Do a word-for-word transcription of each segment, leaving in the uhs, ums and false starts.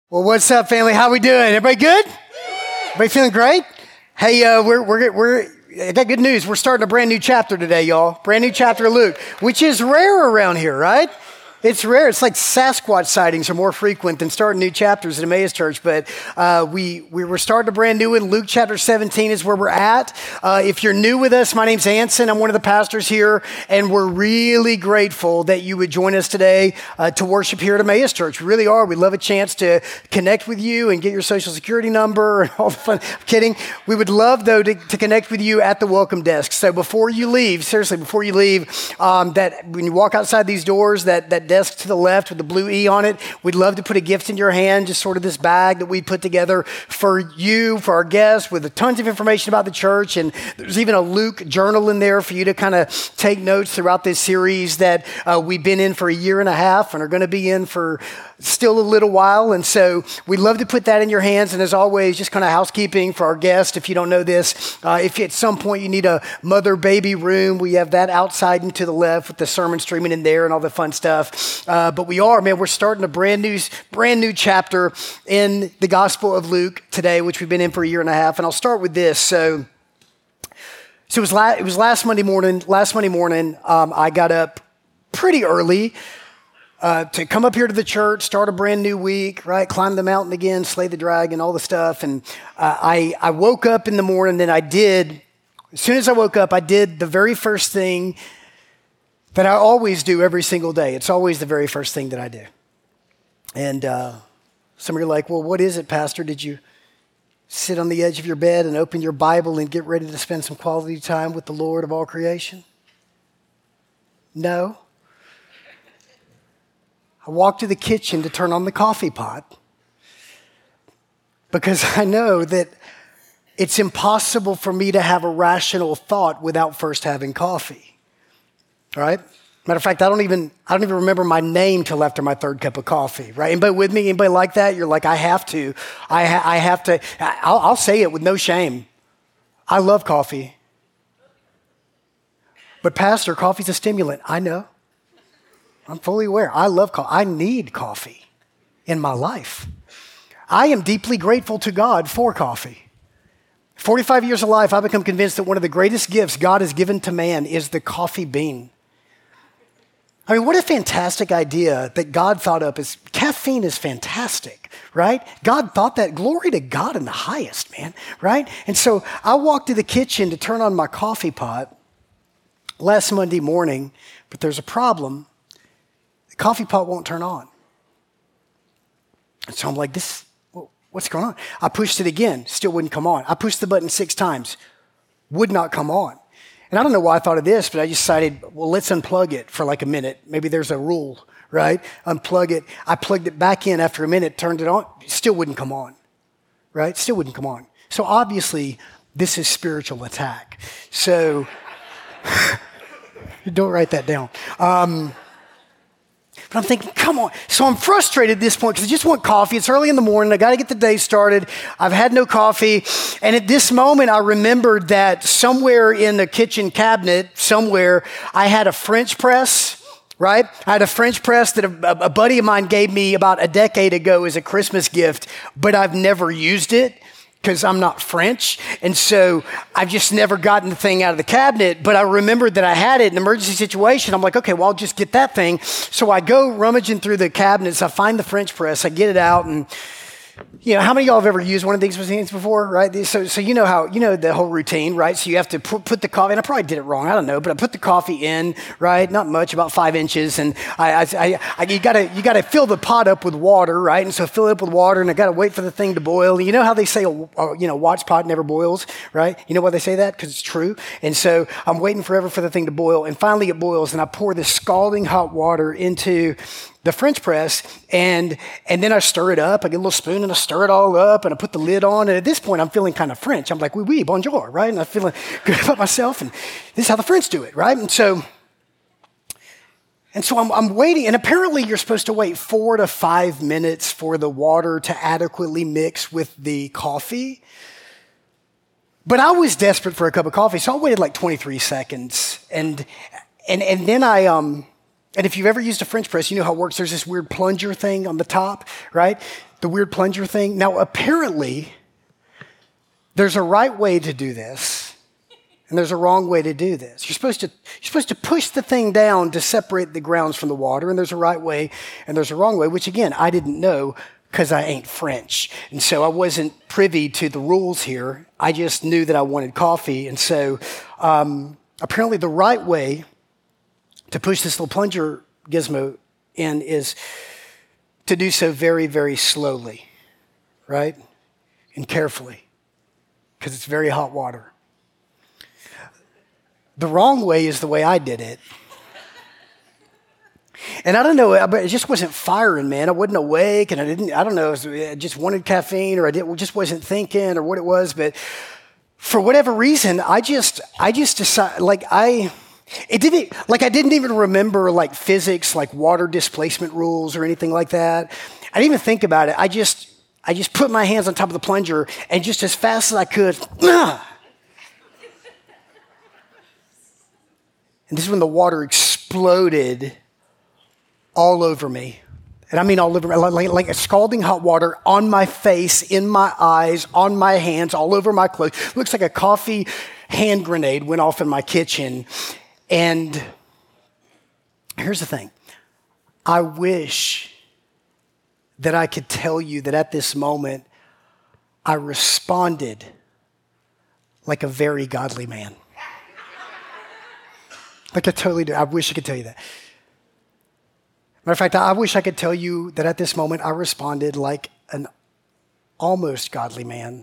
Well, what's up, family? How we doing? Everybody good? Everybody feeling great? Hey, uh, we're we're we're. I got good news. We're starting a brand new chapter today, y'all. Brand new chapter of Luke, which is rare around here, right? It's rare. It's like Sasquatch sightings are more frequent than starting new chapters at Emmaus Church. But uh, we, we were starting a brand new one. Luke chapter seventeen is where we're at. Uh, if you're new with us, my name's Anson. I'm one of the pastors here. And we're really grateful that you would join us today uh, to worship here at Emmaus Church. We really are. We love a chance to connect with you and get your social security number and all the fun. I'm kidding. We would love, though, to, to connect with you at the welcome desk. So before you leave, seriously, before you leave, um, that when you walk outside these doors, that, that desk to the left with the blue E on it, we'd love to put a gift in your hand, just sort of this bag that we put together for you, for our guests, with tons of information about the church. And there's even a Luke journal in there for you to kind of take notes throughout this series that uh, we've been in for a year and a half and are going to be in for still a little while. And so we'd love to put that in your hands. And as always, just kind of housekeeping for our guests. If you don't know this, uh, if at some point you need a mother-baby room, we have that outside and to the left with the sermon streaming in there and all the fun stuff. Uh, but we are, man, we're starting a brand new, brand new chapter in the Gospel of Luke today, which we've been in for a year and a half. And I'll start with this. So, so it was, la- it was last Monday morning. Last Monday morning, um, I got up pretty early Uh, to come up here to the church, start a brand new week, right? Climb the mountain again, slay the dragon, all the stuff. And uh, I, I woke up in the morning and I did, as soon as I woke up, I did the very first thing that I always do every single day. It's always the very first thing that I do. And uh, some of you are like, well, what is it, Pastor? Did you sit on the edge of your bed and open your Bible and get ready to spend some quality time with the Lord of all creation? No. I walked to the kitchen to turn on the coffee pot because I know that it's impossible for me to have a rational thought without first having coffee. All right? Matter of fact, I don't even I don't even remember my name till after my third cup of coffee. Right? Anybody with me? Anybody like that? You're like, I have to. I ha- I have to. I'll, I'll say it with no shame. I love coffee, but Pastor, coffee's a stimulant. I know. I'm fully aware. I love coffee. I need coffee in my life. I am deeply grateful to God for coffee. forty-five years of life, I've become convinced that one of the greatest gifts God has given to man is the coffee bean. I mean, what a fantastic idea that God thought up. Is caffeine is fantastic, right? God thought that. Glory to God in the highest, man, right? And so I walked to the kitchen to turn on my coffee pot last Monday morning, but there's a problem. Coffee pot won't turn on. And so I'm like, this, what's going on? I pushed it again, still wouldn't come on. I pushed the button six times, would not come on. And I don't know why I thought of this, but I just decided, well, let's unplug it for like a minute. Maybe there's a rule, right? Unplug it. I plugged it back in after a minute, turned it on, still wouldn't come on, right? Still wouldn't come on. So obviously, this is spiritual attack. So don't write that down. Um, But I'm thinking, come on. So I'm frustrated at this point because I just want coffee. It's early in the morning. I got to get the day started. I've had no coffee. And at this moment, I remembered that somewhere in the kitchen cabinet, somewhere, I had a French press, right? I had a French press that a, a buddy of mine gave me about a decade ago as a Christmas gift, but I've never used it because I'm not French. And so I've just never gotten the thing out of the cabinet, but I remembered that I had it in an emergency situation. I'm like, okay, well, I'll just get that thing. So I go rummaging through the cabinets. I find the French press. I get it out. And, you know, how many of y'all have ever used one of these machines before, right? So, so you know how, you know the whole routine, right? So you have to put, put the coffee, and I probably did it wrong, I don't know, but I put the coffee in, right? Not much, about five inches. And I, I, I, I you gotta, you gotta fill the pot up with water, right? And so fill it up with water, and I gotta wait for the thing to boil. You know how they say, a, a, you know, watch pot never boils, right? You know why they say that? Because it's true. And so I'm waiting forever for the thing to boil, and finally it boils, and I pour this scalding hot water into the French press, and and then I stir it up. I get a little spoon and I stir it all up, and I put the lid on. And at this point, I'm feeling kind of French. I'm like, oui, oui, bonjour, right? And I'm feeling good about myself. And this is how the French do it, right? And so, and so I'm, I'm waiting. And apparently, you're supposed to wait four to five minutes for the water to adequately mix with the coffee. But I was desperate for a cup of coffee, so I waited like twenty-three seconds, and and and then I um. And if you've ever used a French press, you know how it works. There's this weird plunger thing on the top, right? the weird plunger thing. Now, apparently, there's a right way to do this, and there's a wrong way to do this. You're supposed to, you're supposed to push the thing down to separate the grounds from the water, and there's a right way, and there's a wrong way, which, again, I didn't know because I ain't French. And so I wasn't privy to the rules here. I just knew that I wanted coffee. And so um, apparently the right way to push this little plunger gizmo in is to do so very, very slowly, right? And carefully, because it's very hot water. The wrong way is the way I did it. And I don't know, but it just wasn't firing, man. I wasn't awake, and I didn't, I don't know, I just wanted caffeine, or I didn't, just wasn't thinking, or what it was. But for whatever reason, I just, I just decided, like I, it didn't, like I didn't even remember like physics, like water displacement rules or anything like that. I didn't even think about it. I just, I just put my hands on top of the plunger, and just as fast as I could, and this is when the water exploded all over me. And I mean all over me, like, like a scalding hot water on my face, in my eyes, on my hands, all over my clothes. It looks like a coffee hand grenade went off in my kitchen. And here's the thing. I wish that I could tell you that at this moment, I responded like a very godly man. Like I totally do. I wish I could tell you that. Matter of fact, I wish I could tell you that at this moment I responded like an almost godly man.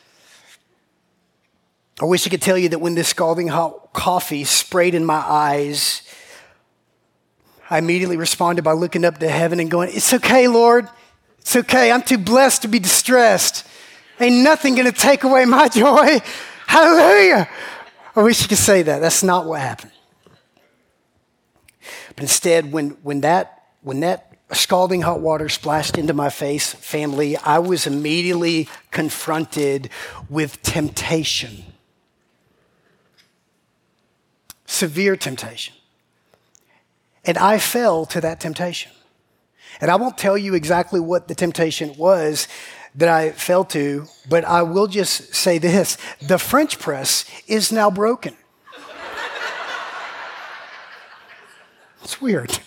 I wish I could tell you that when this scalding hot coffee sprayed in my eyes, I immediately responded by looking up to heaven and going, "It's okay, Lord. It's okay. I'm too blessed to be distressed. Ain't nothing going to take away my joy. Hallelujah." I wish I could say that. That's not what happened. But instead, when, when that When that scalding hot water splashed into my face, family, I was immediately confronted with temptation. Severe temptation. And I fell to that temptation. And I won't tell you exactly what the temptation was that I fell to, but I will just say this. The French press is now broken. It's weird.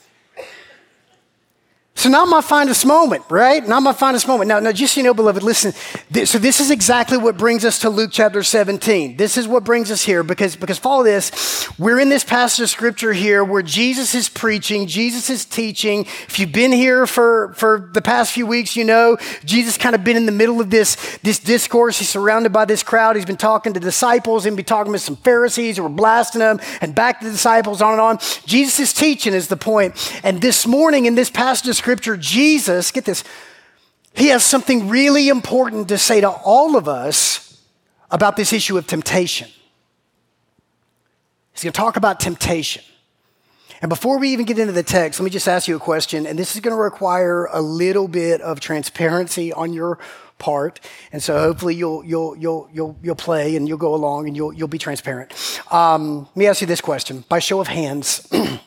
So not my finest moment, right? Not my finest moment. Now, now, just so you know, beloved, listen. This, so this is exactly what brings us to Luke chapter seventeen. This is what brings us here because, because follow this. We're in this passage of scripture here where Jesus is preaching, Jesus is teaching. If you've been here for, for the past few weeks, you know, Jesus kind of been in the middle of this, this discourse. He's surrounded by this crowd. He's been talking to disciples and been talking to some Pharisees who were blasting him and back to the disciples, on and on. Jesus is teaching is the point. And this morning in this passage of scripture, Scripture, Jesus, get this, he has something really important to say to all of us about this issue of temptation. He's going to talk about temptation. And before we even get into the text, let me just ask you a question, and this is going to require a little bit of transparency on your part. And so hopefully you'll you'll you'll you'll you'll play and you'll go along and you'll you'll be transparent. Um, let me ask you this question, by show of hands.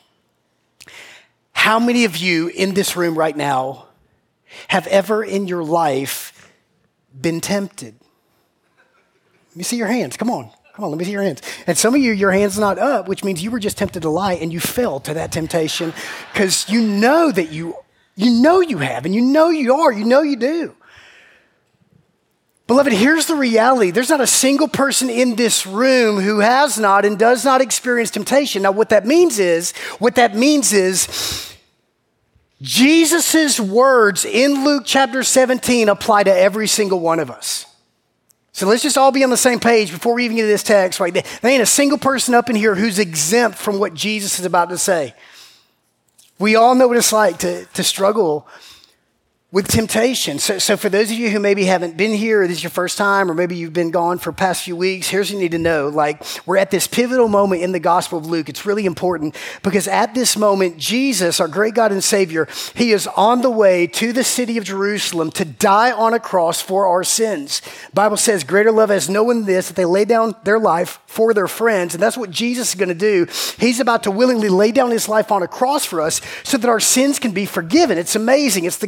How many of you in this room right now have ever in your life been tempted? Let me see your hands. Come on. Come on, let me see your hands. And some of you, your hand's not up, which means you were just tempted to lie and you fell to that temptation because you know that you, you know you have, and you know you are, you know you do. Beloved, here's the reality. There's not a single person in this room who has not and does not experience temptation. Now, what that means is, what that means is, Jesus' words in Luke chapter seventeen apply to every single one of us. So let's just all be on the same page before we even get to this text. Right? There ain't a single person up in here who's exempt from what Jesus is about to say. We all know what it's like to, to struggle with temptation. So, so for those of you who maybe haven't been here, or this is your first time, or maybe you've been gone for the past few weeks, here's what you need to know. Like, we're at this pivotal moment in the Gospel of Luke. It's really important because at this moment, Jesus, our great God and Savior, he is on the way to the city of Jerusalem to die on a cross for our sins. The Bible says, greater love has no one than this, that they lay down their life for their friends. And that's what Jesus is going to do. He's about to willingly lay down his life on a cross for us so that our sins can be forgiven. It's amazing. It's the gospel.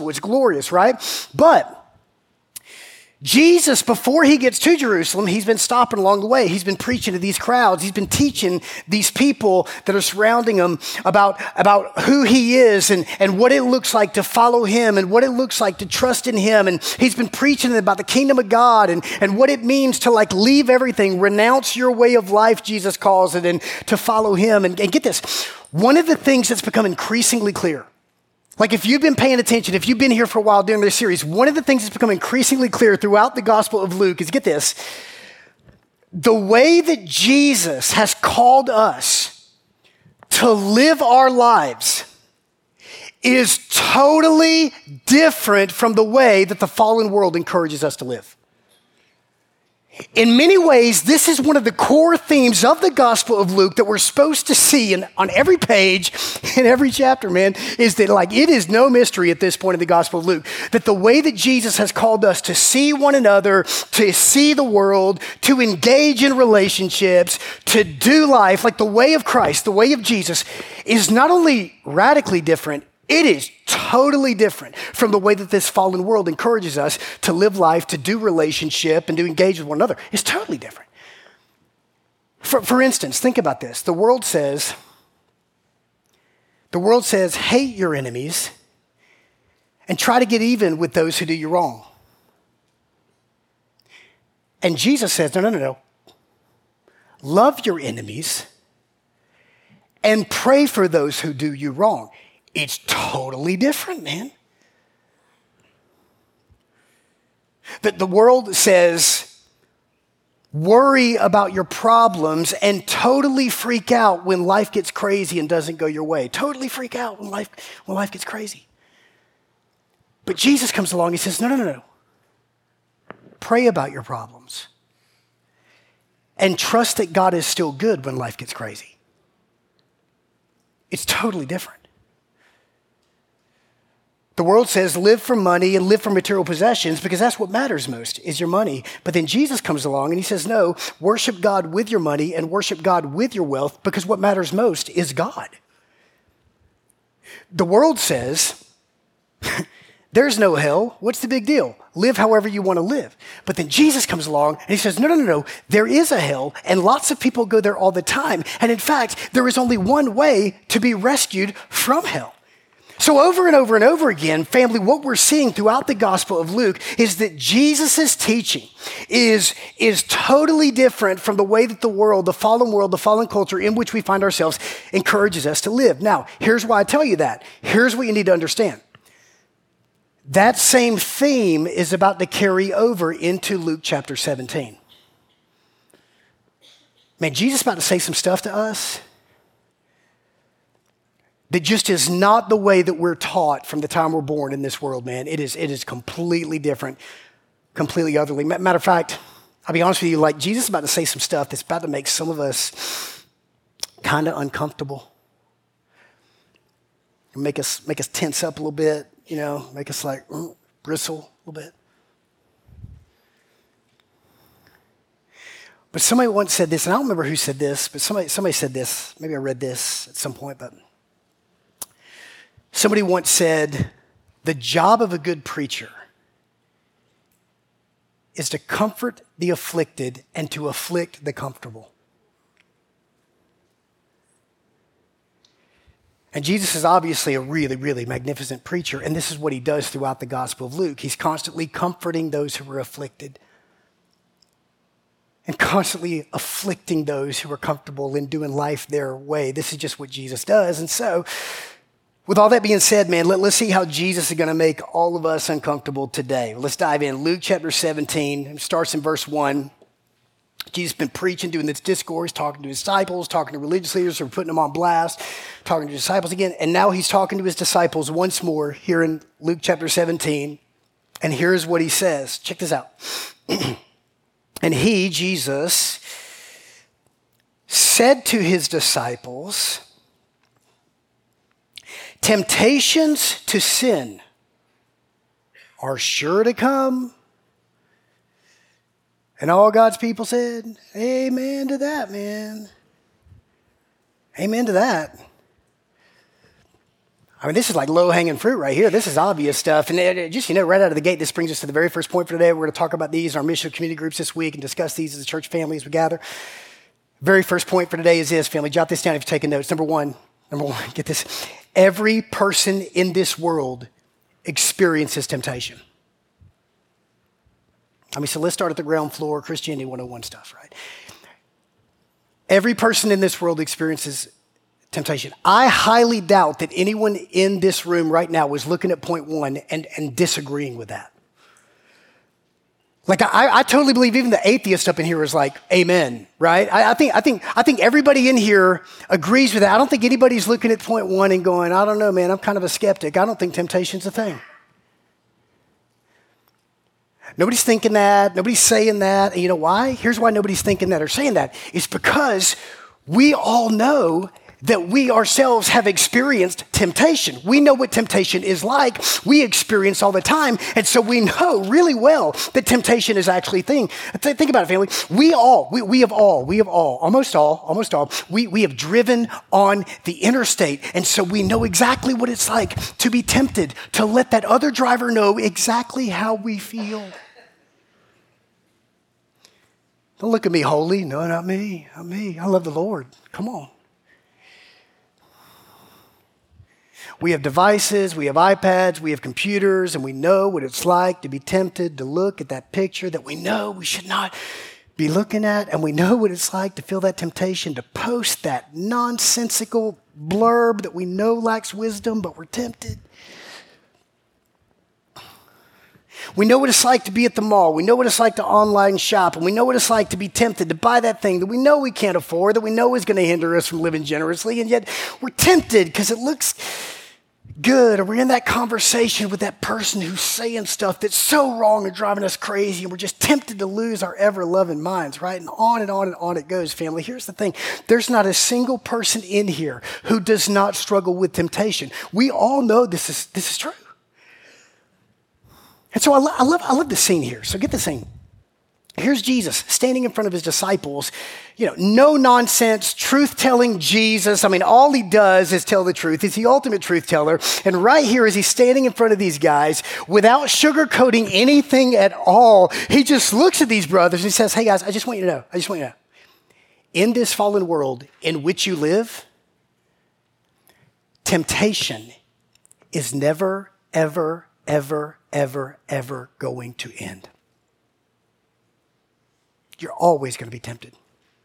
gospel. It's glorious, right? But Jesus, before he gets to Jerusalem, he's been stopping along the way. He's been preaching to these crowds. He's been teaching these people that are surrounding him about, about who he is and, and what it looks like to follow him and what it looks like to trust in him. And he's been preaching about the kingdom of God and, and what it means to like leave everything, renounce your way of life, Jesus calls it, and to follow him. And, and get this, one of the things that's become increasingly clear, like if you've been paying attention, if you've been here for a while during this series, one of the things that's become increasingly clear throughout the Gospel of Luke is, get this, the way that Jesus has called us to live our lives is totally different from the way that the fallen world encourages us to live. In many ways, this is one of the core themes of the Gospel of Luke that we're supposed to see in, on every page, in every chapter, man, is that like it is no mystery at this point in the Gospel of Luke that the way that Jesus has called us to see one another, to see the world, to engage in relationships, to do life, like the way of Christ, the way of Jesus, is not only radically different, it is totally different from the way that this fallen world encourages us to live life, to do relationship, and to engage with one another. It's totally different. For, for instance, think about this. The world says, the world says, hate your enemies and try to get even with those who do you wrong. And Jesus says, no, no, no, no. Love your enemies and pray for those who do you wrong. It's totally different, man. That the world says, worry about your problems and totally freak out when life gets crazy and doesn't go your way. Totally freak out when life, when life gets crazy. But Jesus comes along, he says, no, no, no, no. Pray about your problems and trust that God is still good when life gets crazy. It's totally different. The world says live for money and live for material possessions because that's what matters most is your money. But then Jesus comes along and he says, no, worship God with your money and worship God with your wealth because what matters most is God. The world says there's no hell. What's the big deal? Live however you want to live. But then Jesus comes along and he says, no, no, no, no. There is a hell and lots of people go there all the time. And in fact, there is only one way to be rescued from hell. So over and over and over again, family, what we're seeing throughout the Gospel of Luke is that Jesus' teaching is, is totally different from the way that the world, the fallen world, the fallen culture in which we find ourselves encourages us to live. Now, here's why I tell you that. Here's what you need to understand. That same theme is about to carry over into Luke chapter seventeen. Man, Jesus is about to say some stuff to us that just is not the way that we're taught from the time we're born in this world, man. It is, it is completely different, completely otherly. Matter of fact, I'll be honest with you, like Jesus is about to say some stuff that's about to make some of us kind of uncomfortable. Make us, make us tense up a little bit, you know, make us like mm, bristle a little bit. But somebody once said this, and I don't remember who said this, but somebody, somebody said this. Maybe I read this at some point, but somebody once said, the job of a good preacher is to comfort the afflicted and to afflict the comfortable. And Jesus is obviously a really, really magnificent preacher, and this is what he does throughout the Gospel of Luke. He's constantly comforting those who are afflicted and constantly afflicting those who are comfortable in doing life their way. This is just what Jesus does. And so, with all that being said, man, let, let's see how Jesus is going to make all of us uncomfortable today. Let's dive in. Luke chapter seventeen, it starts in verse one. Jesus has been preaching, doing this discourse, talking to his disciples, talking to religious leaders who are putting them on blast, talking to disciples again. And now he's talking to his disciples once more here in Luke chapter seventeen. And here's what he says. Check this out. And he, Jesus, said to his disciples, temptations to sin are sure to come. And all God's people said, amen to that, man. Amen to that. I mean, this is like low-hanging fruit right here. This is obvious stuff. And it, it just, you know, right out of the gate, this brings us to the very first point for today. We're going to talk about these in our mission community groups this week and discuss these as a church family as we gather. Very first point for today is this, family. Jot this down if you're taking notes. Number one, number one, get this. Every person in this world experiences temptation. I mean, so let's start at the ground floor, Christianity one oh one stuff, right? Every person in this world experiences temptation. I highly doubt that anyone in this room right now was looking at point one and, and disagreeing with that. Like I, I totally believe even the atheist up in here is like, amen, right? I, I think I think I think everybody in here agrees with that. I don't think anybody's looking at point one and going, I don't know, man, I'm kind of a skeptic. I don't think temptation's a thing. Nobody's thinking that. Nobody's saying that. And you know why? Here's why nobody's thinking that or saying that. It's because we all know that we ourselves have experienced temptation. We know what temptation is like. We experience all the time. And so we know really well that temptation is actually a thing. Th- think about it, family. We all, we, we have all, we have all, almost all, almost all, we, we have driven on the interstate. And so we know exactly what it's like to be tempted, to let that other driver know exactly how we feel. Don't look at me holy. No, not me, not me. I love the Lord. Come on. We have devices, we have iPads, we have computers, and we know what it's like to be tempted to look at that picture that we know we should not be looking at, and we know what it's like to feel that temptation to post that nonsensical blurb that we know lacks wisdom, but we're tempted. We know what it's like to be at the mall. We know what it's like to online shop, and we know what it's like to be tempted to buy that thing that we know we can't afford, that we know is going to hinder us from living generously, and yet we're tempted because it looks good, or we're in that conversation with that person who's saying stuff that's so wrong and driving us crazy, and we're just tempted to lose our ever-loving minds, right? And on and on and on it goes, family. Here's the thing. There's not a single person in here who does not struggle with temptation. We all know this is, this is true. And so I, lo- I love I love the scene here. So get the scene. Here's Jesus standing in front of his disciples, you know, no nonsense, truth-telling Jesus. I mean, all he does is tell the truth. He's the ultimate truth teller. And right here, as he's standing in front of these guys, without sugarcoating anything at all, he just looks at these brothers and he says, hey guys, I just want you to know, I just want you to know, in this fallen world in which you live, temptation is never, ever, ever, ever, ever going to end. You're always going to be tempted.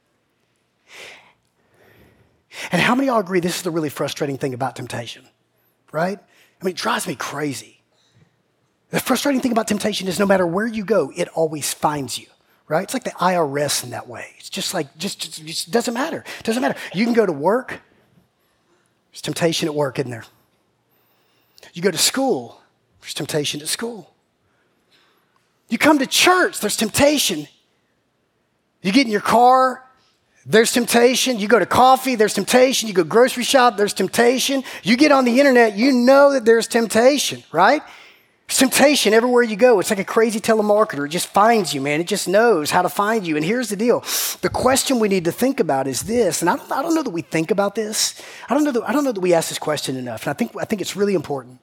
And how many of y'all agree this is the really frustrating thing about temptation, right? I mean, it drives me crazy. The frustrating thing about temptation is no matter where you go, it always finds you, right? It's like the I R S in that way. It's just like, just, just, just doesn't matter. It doesn't matter. You can go to work. There's temptation at work, isn't there? You go to school. There's temptation at school. You come to church. There's temptation. You get in your car, there's temptation. You go to coffee, there's temptation. You go grocery shop, there's temptation. You get on the internet, you know that there's temptation, right? There's temptation everywhere you go. It's like a crazy telemarketer. It just finds you, man. It just knows how to find you. And here's the deal. The question we need to think about is this, and I don't, I don't know that we think about this. I don't know that, I don't know that we ask this question enough, and I think, I think it's really important.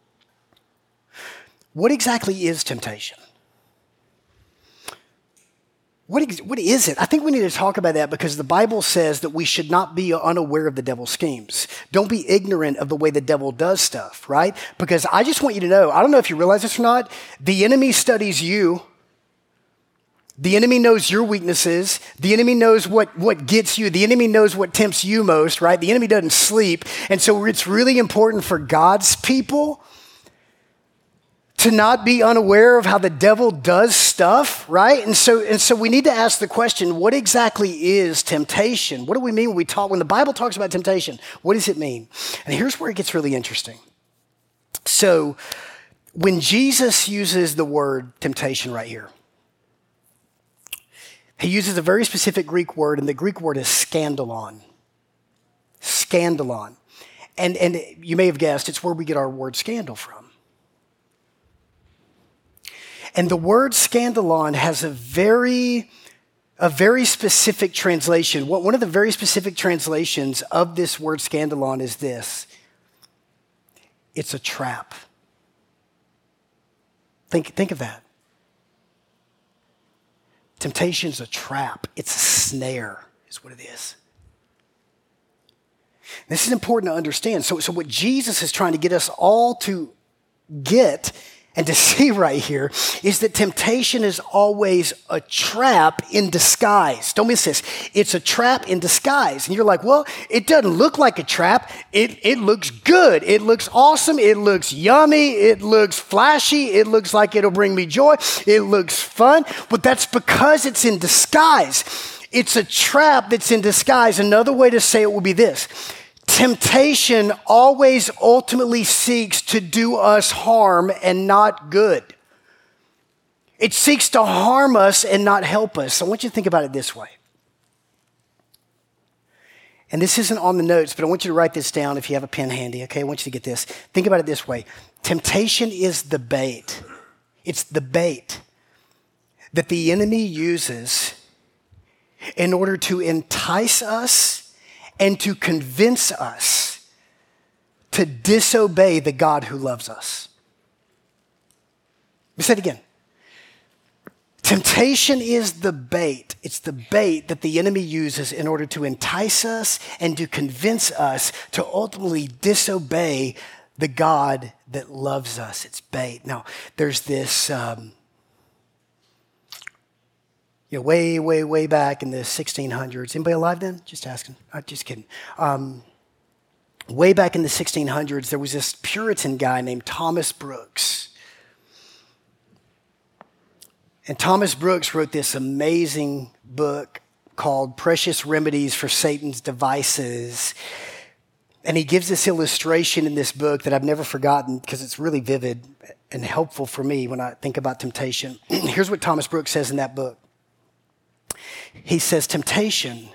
What exactly is temptation? What, ex- what is it? I think we need to talk about that because the Bible says that we should not be unaware of the devil's schemes. Don't be ignorant of the way the devil does stuff, right? Because I just want you to know, I don't know if you realize this or not, the enemy studies you. The enemy knows your weaknesses. The enemy knows what, what gets you. The enemy knows what tempts you most, right? The enemy doesn't sleep. And so it's really important for God's people to not be unaware of how the devil does stuff, right? And so, and so we need to ask the question, what exactly is temptation? What do we mean when we talk, when the Bible talks about temptation? What does it mean? And here's where it gets really interesting. So when Jesus uses the word temptation right here, he uses a very specific Greek word, and the Greek word is scandalon. Scandalon. And, and you may have guessed, it's where we get our word scandal from. And the word scandalon has a very, a very specific translation. One of the very specific translations of this word scandalon is this. it's a trap. Think, think of that. Temptation is a trap. It's a snare, is what it is. This is important to understand. So, so what Jesus is trying to get us all to get and to see right here is that temptation is always a trap in disguise. Don't miss this. It's a trap in disguise. And you're like, well, it doesn't look like a trap. It, it looks good. It looks awesome. It looks yummy. It looks flashy. It looks like it'll bring me joy. It looks fun. But that's because it's in disguise. It's a trap that's in disguise. Another way to say it would be this. Temptation always ultimately seeks to do us harm and not good. It seeks to harm us and not help us. So I want you to think about it this way. And this isn't on the notes, but I want you to write this down if you have a pen handy, okay? I want you to get this. Think about it this way. Temptation is the bait. It's the bait that the enemy uses in order to entice us and to convince us to disobey the God who loves us. Let me say it again. Temptation is the bait. It's the bait that the enemy uses in order to entice us and to convince us to ultimately disobey the God that loves us. It's bait. Now, there's this... Um, You know, way, way, way back in the sixteen hundreds. Anybody alive then? Just asking. I'm just kidding. Um, way back in the sixteen hundreds, there was this Puritan guy named Thomas Brooks. And Thomas Brooks wrote this amazing book called Precious Remedies for Satan's Devices. And he gives this illustration in this book that I've never forgotten because it's really vivid and helpful for me when I think about temptation. Here's what Thomas Brooks says in that book. He says, temptation,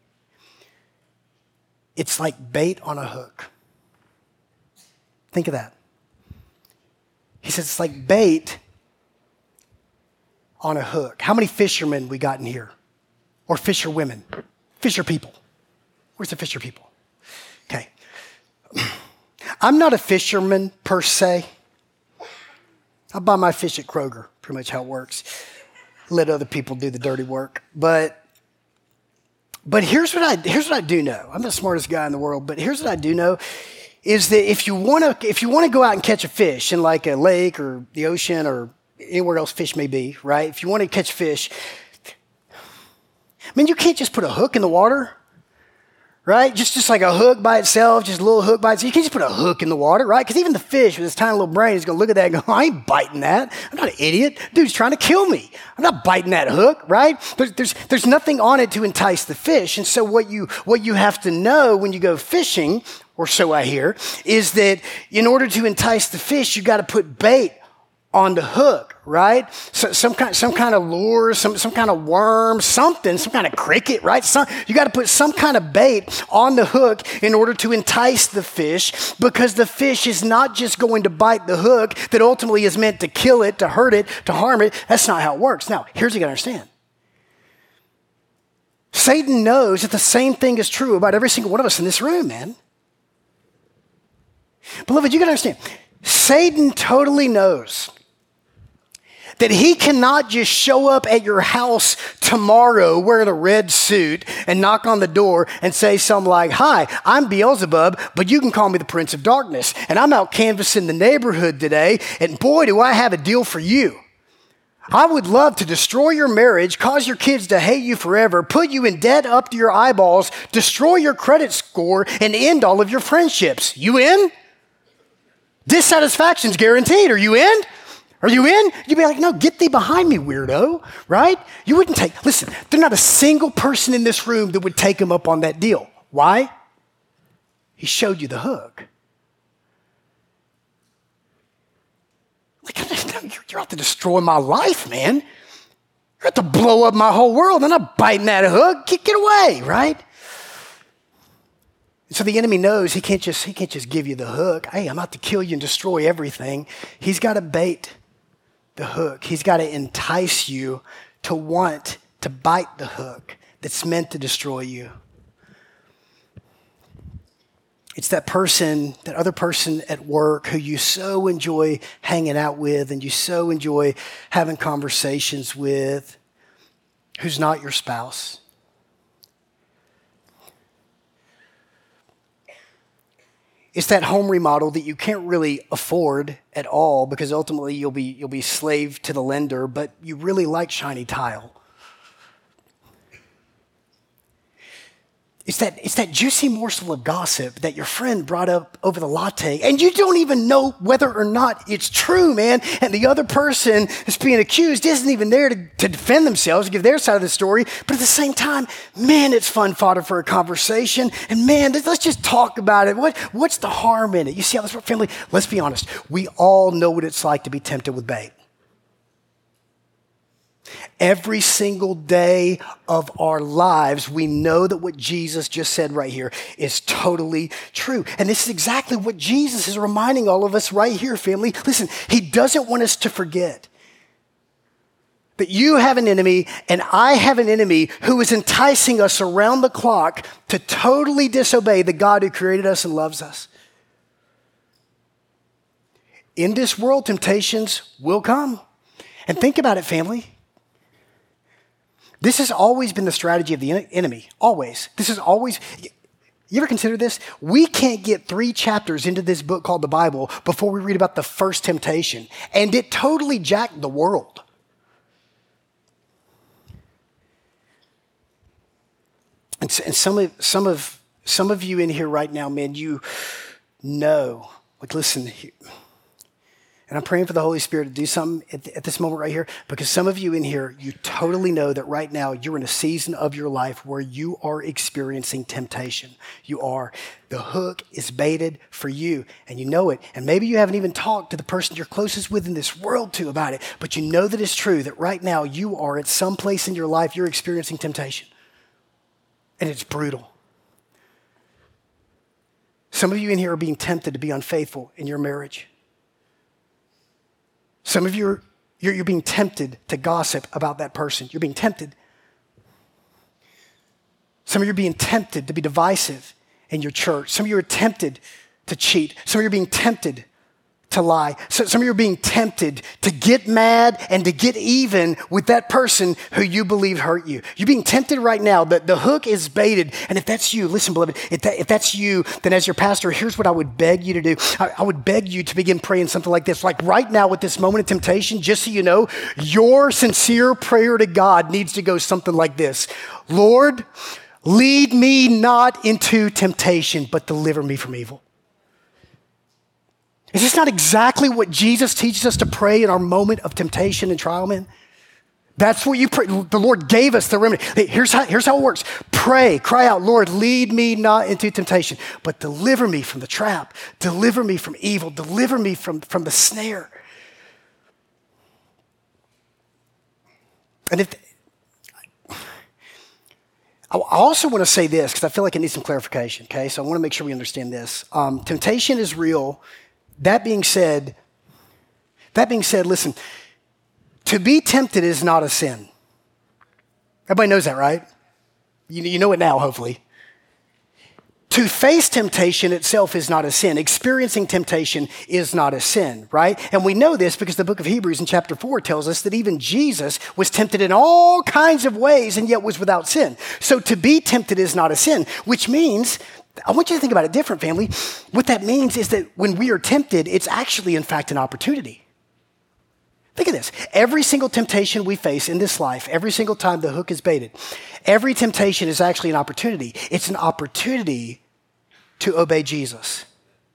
it's like bait on a hook. Think of that. He says, it's like bait on a hook. How many fishermen we got in here? Or fisher women? Fisher people. Where's the fisher people? Okay. I'm not a fisherman per se. I buy my fish at Kroger, pretty much how it works. Let other people do the dirty work. But but here's what I here's what I do know. I'm the smartest guy in the world, but here's what I do know is that if you want to if you want to go out and catch a fish in like a lake or the ocean or anywhere else fish may be, right? If you want to catch fish, I mean, you can't just put a hook in the water. Right? Just, just like a hook by itself, just a little hook by itself. You can't just put a hook in the water, right? Because even the fish with his tiny little brain is going to look at that and go, I ain't biting that. I'm not an idiot. Dude's trying to kill me. I'm not biting that hook, right? There's, there's, there's nothing on it to entice the fish. And so what you, what you have to know when you go fishing, or so I hear, is that in order to entice the fish, you got to put bait on the hook, right? So, some kind, some kind of lure, some, some kind of worm, something, some kind of cricket, right? Some, you got to put some kind of bait on the hook in order to entice the fish, because the fish is not just going to bite the hook that ultimately is meant to kill it, to hurt it, to harm it. That's not how it works. Now, here's what you got to understand. Satan knows that the same thing is true about every single one of us in this room, man. Beloved, you got to understand. Satan totally knows that he cannot just show up at your house tomorrow wearing a red suit and knock on the door and say something like, hi, I'm Beelzebub, but you can call me the Prince of Darkness. And I'm out canvassing the neighborhood today, and boy, do I have a deal for you. I would love to destroy your marriage, cause your kids to hate you forever, put you in debt up to your eyeballs, destroy your credit score, and end all of your friendships. You in? Dissatisfaction's guaranteed. Are you in? Are you in? You'd be like, no, get thee behind me, weirdo, right? You wouldn't take, listen, there's not a single person in this room that would take him up on that deal. Why? He showed you the hook. Like, you're out to destroy my life, man. You're out to blow up my whole world. I'm not biting that hook. Get, get away, right? So the enemy knows he can't just he can't just give you the hook. Hey, I'm out to kill you and destroy everything. He's got to bait the hook. He's got to entice you to want to bite the hook that's meant to destroy you. It's that person, that other person at work who you so enjoy hanging out with and you so enjoy having conversations with, who's not your spouse. It's that home remodel that you can't really afford at all because ultimately you'll be you'll be slave to the lender, but you really like shiny tile. It's that, it's that juicy morsel of gossip that your friend brought up over the latte, and you don't even know whether or not it's true, man. And the other person that's being accused isn't even there to, to defend themselves, to give their side of the story. But at the same time, man, it's fun fodder for a conversation. And man, let's just talk about it. What, what's the harm in it? You see how this works, family? Let's be honest. We all know what it's like to be tempted with bait. Every single day of our lives, we know that what Jesus just said right here is totally true. And this is exactly what Jesus is reminding all of us right here, family. Listen, he doesn't want us to forget that you have an enemy and I have an enemy who is enticing us around the clock to totally disobey the God who created us and loves us. In this world, temptations will come. And think about it, family. This has always been the strategy of the enemy, always. This is always, you ever consider this? We can't get three chapters into this book called the Bible before we read about the first temptation, and it totally jacked the world. And, and some of, some of, some of you in here right now, man, you know, like listen, and I'm praying for the Holy Spirit to do something at, at this moment right here, because some of you in here, you totally know that right now you're in a season of your life where you are experiencing temptation. You are. The hook is baited for you, and you know it. And maybe you haven't even talked to the person you're closest with in this world to about it, but you know that it's true, that right now you are at some place in your life, you're experiencing temptation. And it's brutal. Some of you in here are being tempted to be unfaithful in your marriage. Some of you, are, you're, you're being tempted to gossip about that person. You're being tempted. Some of you are being tempted to be divisive in your church. Some of you are tempted to cheat. Some of you are being tempted to lie. So some of you are being tempted to get mad and to get even with that person who you believe hurt you. You're being tempted right now. The, the hook is baited. And if that's you, listen, beloved, if, that, if that's you, then as your pastor, here's what I would beg you to do. I, I would beg you to begin praying something like this. Like right now with this moment of temptation, just so you know, your sincere prayer to God needs to go something like this. Lord, lead me not into temptation, but deliver me from evil. Is this not exactly what Jesus teaches us to pray in our moment of temptation and trial, man? That's what you pray. The Lord gave us the remedy. Hey, here's how, here's how it works. Pray, cry out, Lord, lead me not into temptation, but deliver me from the trap. Deliver me from evil. Deliver me from, from the snare. And if I also want to say this, because I feel like I need some clarification, okay? So I want to make sure we understand this. Um, temptation is real. That being said, that being said, listen, to be tempted is not a sin. Everybody knows that, right? You, you know it now, hopefully. To face temptation itself is not a sin. Experiencing temptation is not a sin, right? And we know this because the book of Hebrews in chapter four tells us that even Jesus was tempted in all kinds of ways and yet was without sin. So to be tempted is not a sin, which means, I want you to think about it different, family. What that means is that when we are tempted, it's actually, in fact, an opportunity. Think of this. Every single temptation we face in this life, every single time the hook is baited, every temptation is actually an opportunity. It's an opportunity to obey Jesus.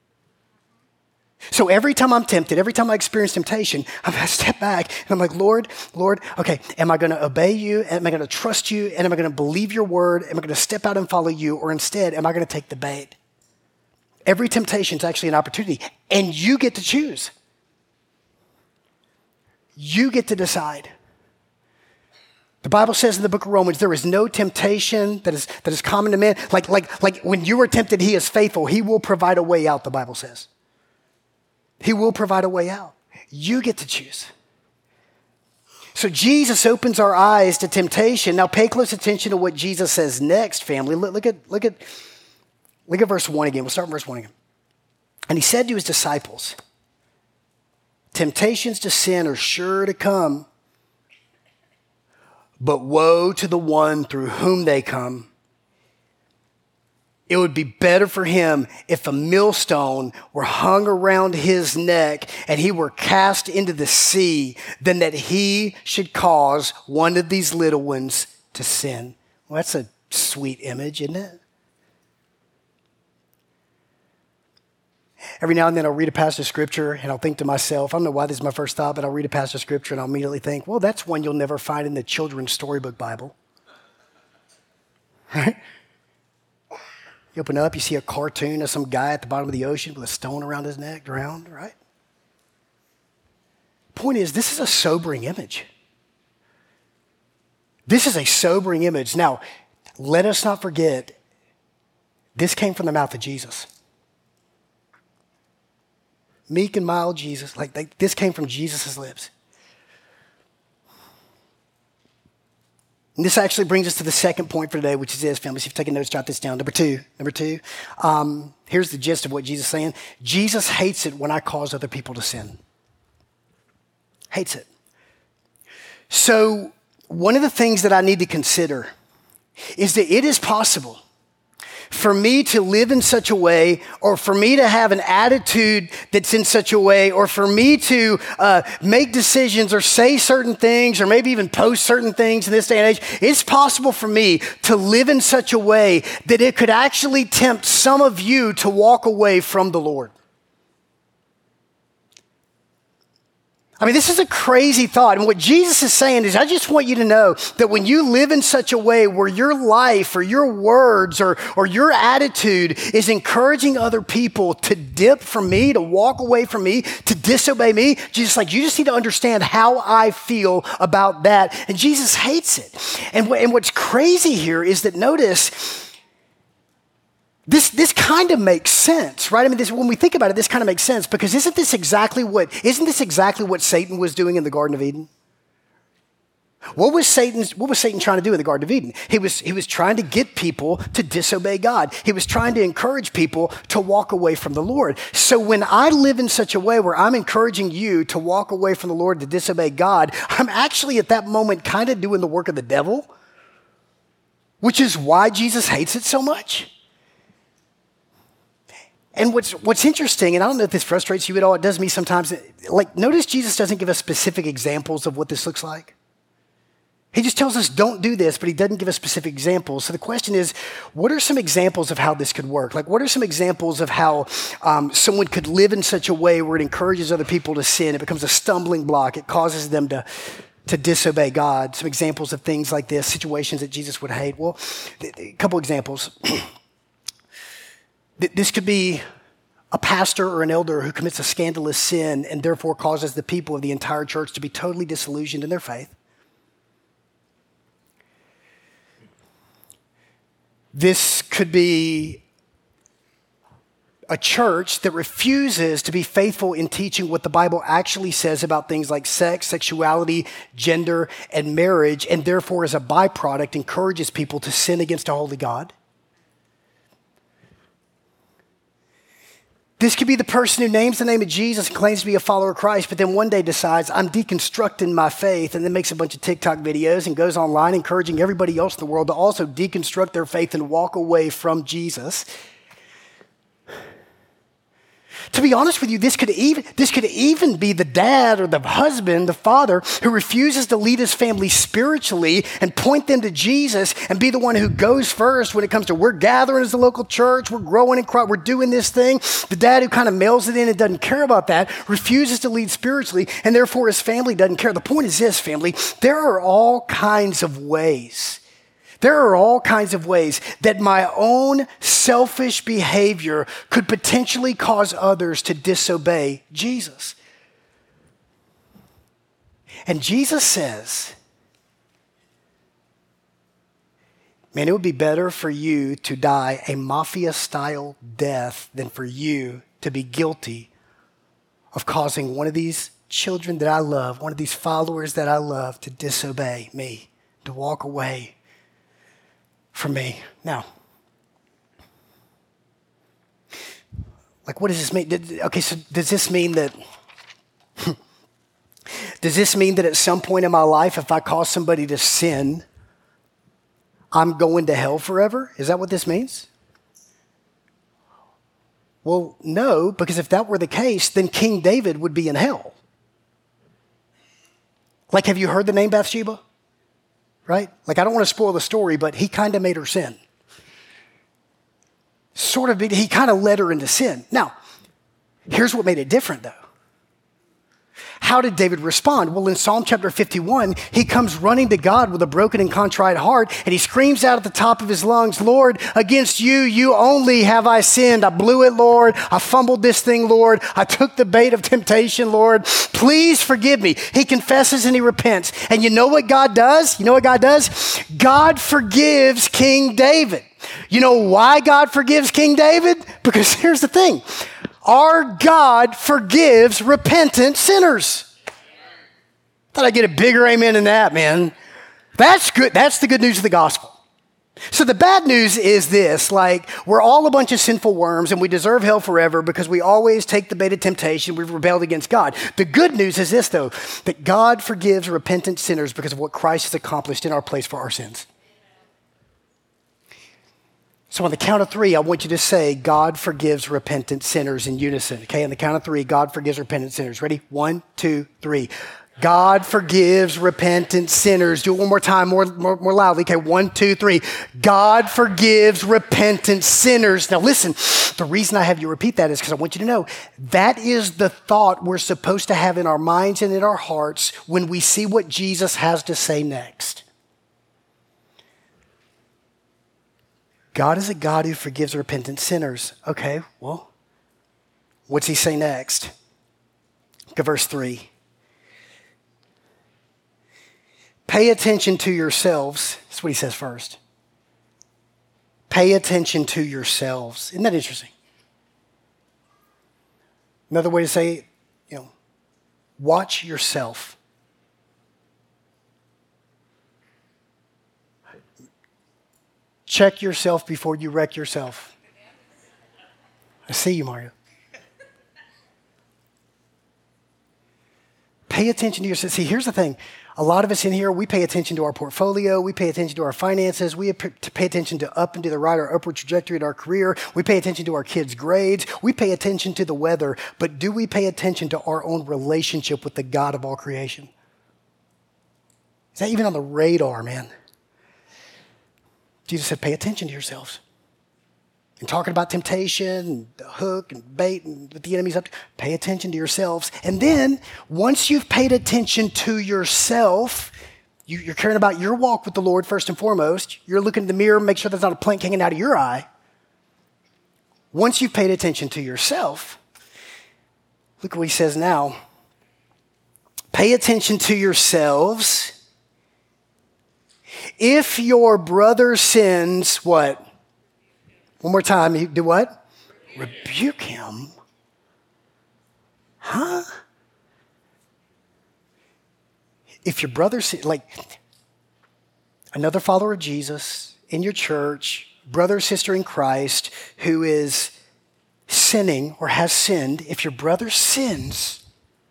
So every time I'm tempted, every time I experience temptation, I'm going to step back and I'm like, Lord, Lord, okay, am I going to obey you? Am I going to trust you? And am I going to believe your word? Am I going to step out and follow you? Or instead, am I going to take the bait? Every temptation is actually an opportunity, and you get to choose. You get to decide. The Bible says in the book of Romans, there is no temptation that is, that is common to man. Like, like, like when you are tempted, he is faithful. He will provide a way out, the Bible says. He will provide a way out. You get to choose. So Jesus opens our eyes to temptation. Now pay close attention to what Jesus says next, family. Look, look at, look at, Look at verse one again. We'll start in verse one again. And he said to his disciples, temptations to sin are sure to come, but woe to the one through whom they come. It would be better for him if a millstone were hung around his neck and he were cast into the sea than that he should cause one of these little ones to sin. Well, that's a sweet image, isn't it? Every now and then I'll read a passage of scripture and I'll think to myself, I don't know why this is my first thought, but I'll read a passage of scripture and I'll immediately think, well, that's one you'll never find in the children's storybook Bible. Right? You open up, you see a cartoon of some guy at the bottom of the ocean with a stone around his neck, drowned, right? Point is, this is a sobering image. This is a sobering image. Now, let us not forget, this came from the mouth of Jesus. Meek and mild Jesus, like they, this came from Jesus' lips. And this actually brings us to the second point for today, which is this, family. So if you've taken notes, jot this down. Number two, number two, um, here's the gist of what Jesus is saying. Jesus hates it when I cause other people to sin. Hates it. So one of the things that I need to consider is that it is possible for me to live in such a way, or for me to have an attitude that's in such a way, or for me to uh, make decisions or say certain things, or maybe even post certain things in this day and age, it's possible for me to live in such a way that it could actually tempt some of you to walk away from the Lord. I mean, this is a crazy thought. And what Jesus is saying is, I just want you to know that when you live in such a way where your life or your words or, or your attitude is encouraging other people to dip from me, to walk away from me, to disobey me, Jesus, like, you just need to understand how I feel about that. And Jesus hates it. And, wh- and what's crazy here is that, notice, This this kind of makes sense, right? I mean, this, when we think about it, this kind of makes sense, because isn't this exactly what isn't this exactly what Satan was doing in the Garden of Eden? What was Satan's what was Satan trying to do in the Garden of Eden? He was he was trying to get people to disobey God. He was trying to encourage people to walk away from the Lord. So when I live in such a way where I'm encouraging you to walk away from the Lord, to disobey God, I'm actually at that moment kind of doing the work of the devil, which is why Jesus hates it so much. And what's what's interesting, and I don't know if this frustrates you at all, it does me sometimes, like, notice Jesus doesn't give us specific examples of what this looks like. He just tells us don't do this, but he doesn't give us specific examples. So the question is, what are some examples of how this could work? Like, what are some examples of how um, someone could live in such a way where it encourages other people to sin? It becomes a stumbling block. It causes them to, to disobey God. Some examples of things like this, situations that Jesus would hate. Well, a couple examples. This could be a pastor or an elder who commits a scandalous sin and therefore causes the people of the entire church to be totally disillusioned in their faith. This could be a church that refuses to be faithful in teaching what the Bible actually says about things like sex, sexuality, gender, and marriage, and therefore, as a byproduct, encourages people to sin against a holy God. This could be the person who names the name of Jesus and claims to be a follower of Christ, but then one day decides, I'm deconstructing my faith, and then makes a bunch of TikTok videos and goes online encouraging everybody else in the world to also deconstruct their faith and walk away from Jesus. To be honest with you, this could even this could even be the dad or the husband, the father, who refuses to lead his family spiritually and point them to Jesus and be the one who goes first when it comes to, we're gathering as a local church, we're growing in Christ, we're doing this thing. The dad who kind of mails it in and doesn't care about that, refuses to lead spiritually, and therefore his family doesn't care. The point is this, family, there are all kinds of ways There are all kinds of ways that my own selfish behavior could potentially cause others to disobey Jesus. And Jesus says, man, it would be better for you to die a mafia-style death than for you to be guilty of causing one of these children that I love, one of these followers that I love, to disobey me, to walk away from me. Now, Like, what does this mean? Did, okay, so does this mean that, does this mean that at some point in my life, if I cause somebody to sin, I'm going to hell forever? Is that what this means? Well, no, because if that were the case, then King David would be in hell. Like, have you heard the name Bathsheba? Right? Like, I don't want to spoil the story, but he kind of made her sin. Sort of, he kind of led her into sin. Now, here's what made it different, though. How did David respond? Well, in Psalm chapter fifty-one, he comes running to God with a broken and contrite heart, and he screams out at the top of his lungs, Lord, against you, you only have I sinned. I blew it, Lord. I fumbled this thing, Lord. I took the bait of temptation, Lord. Please forgive me. He confesses and he repents. And you know what God does? You know what God does? God forgives King David. You know why God forgives King David? Because here's the thing. Our God forgives repentant sinners. Thought I'd get a bigger amen than that, man. That's good. That's the good news of the gospel. So the bad news is this, like, we're all a bunch of sinful worms and we deserve hell forever because we always take the bait of temptation. We've rebelled against God. The good news is this, though, that God forgives repentant sinners because of what Christ has accomplished in our place for our sins. So on the count of three, I want you to say, God forgives repentant sinners in unison. Okay, on the count of three, God forgives repentant sinners. Ready? One, two, three. God forgives repentant sinners. Do it one more time, more, more, more loudly. Okay, one, two, three. God forgives repentant sinners. Now listen, the reason I have you repeat that is because I want you to know that is the thought we're supposed to have in our minds and in our hearts when we see what Jesus has to say next. God is a God who forgives repentant sinners. Okay, well, what's he say next? Look at verse three. Pay attention to yourselves. That's what he says first. Pay attention to yourselves. Isn't that interesting? Another way to say, you know, watch yourself. Check yourself before you wreck yourself. I see you, Mario. Pay attention to yourself. See, here's the thing. A lot of us in here, we pay attention to our portfolio. We pay attention to our finances. We pay attention to up and to the right, our upward trajectory in our career. We pay attention to our kids' grades. We pay attention to the weather. But do we pay attention to our own relationship with the God of all creation? Is that even on the radar, man? Jesus said, pay attention to yourselves. And talking about temptation, and the hook and bait and what the enemy's up to, pay attention to yourselves. And then once you've paid attention to yourself, you, you're caring about your walk with the Lord first and foremost. You're looking in the mirror, make sure there's not a plank hanging out of your eye. Once you've paid attention to yourself, look what he says now. Pay attention to yourselves. If your brother sins, what? One more time, you do what? Rebuke him. Huh? If your brother sins, like another follower of Jesus in your church, brother or sister in Christ who is sinning or has sinned, if your brother sins,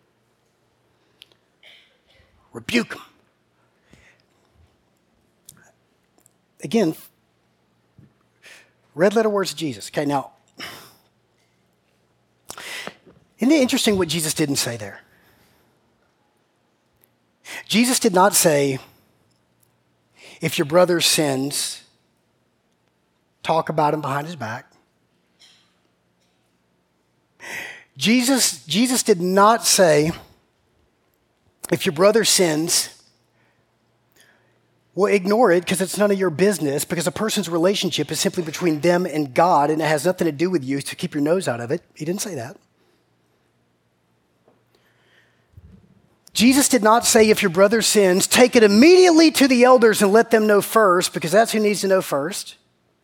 rebuke him. Again, red letter words of Jesus. Okay, now, isn't it interesting what Jesus didn't say there? Jesus did not say, if your brother sins, talk about him behind his back. Jesus, Jesus did not say, if your brother sins, well, ignore it because it's none of your business, because a person's relationship is simply between them and God and it has nothing to do with you, so keep your nose out of it. He didn't say that. Jesus did not say, if your brother sins, take it immediately to the elders and let them know first, because that's who needs to know first.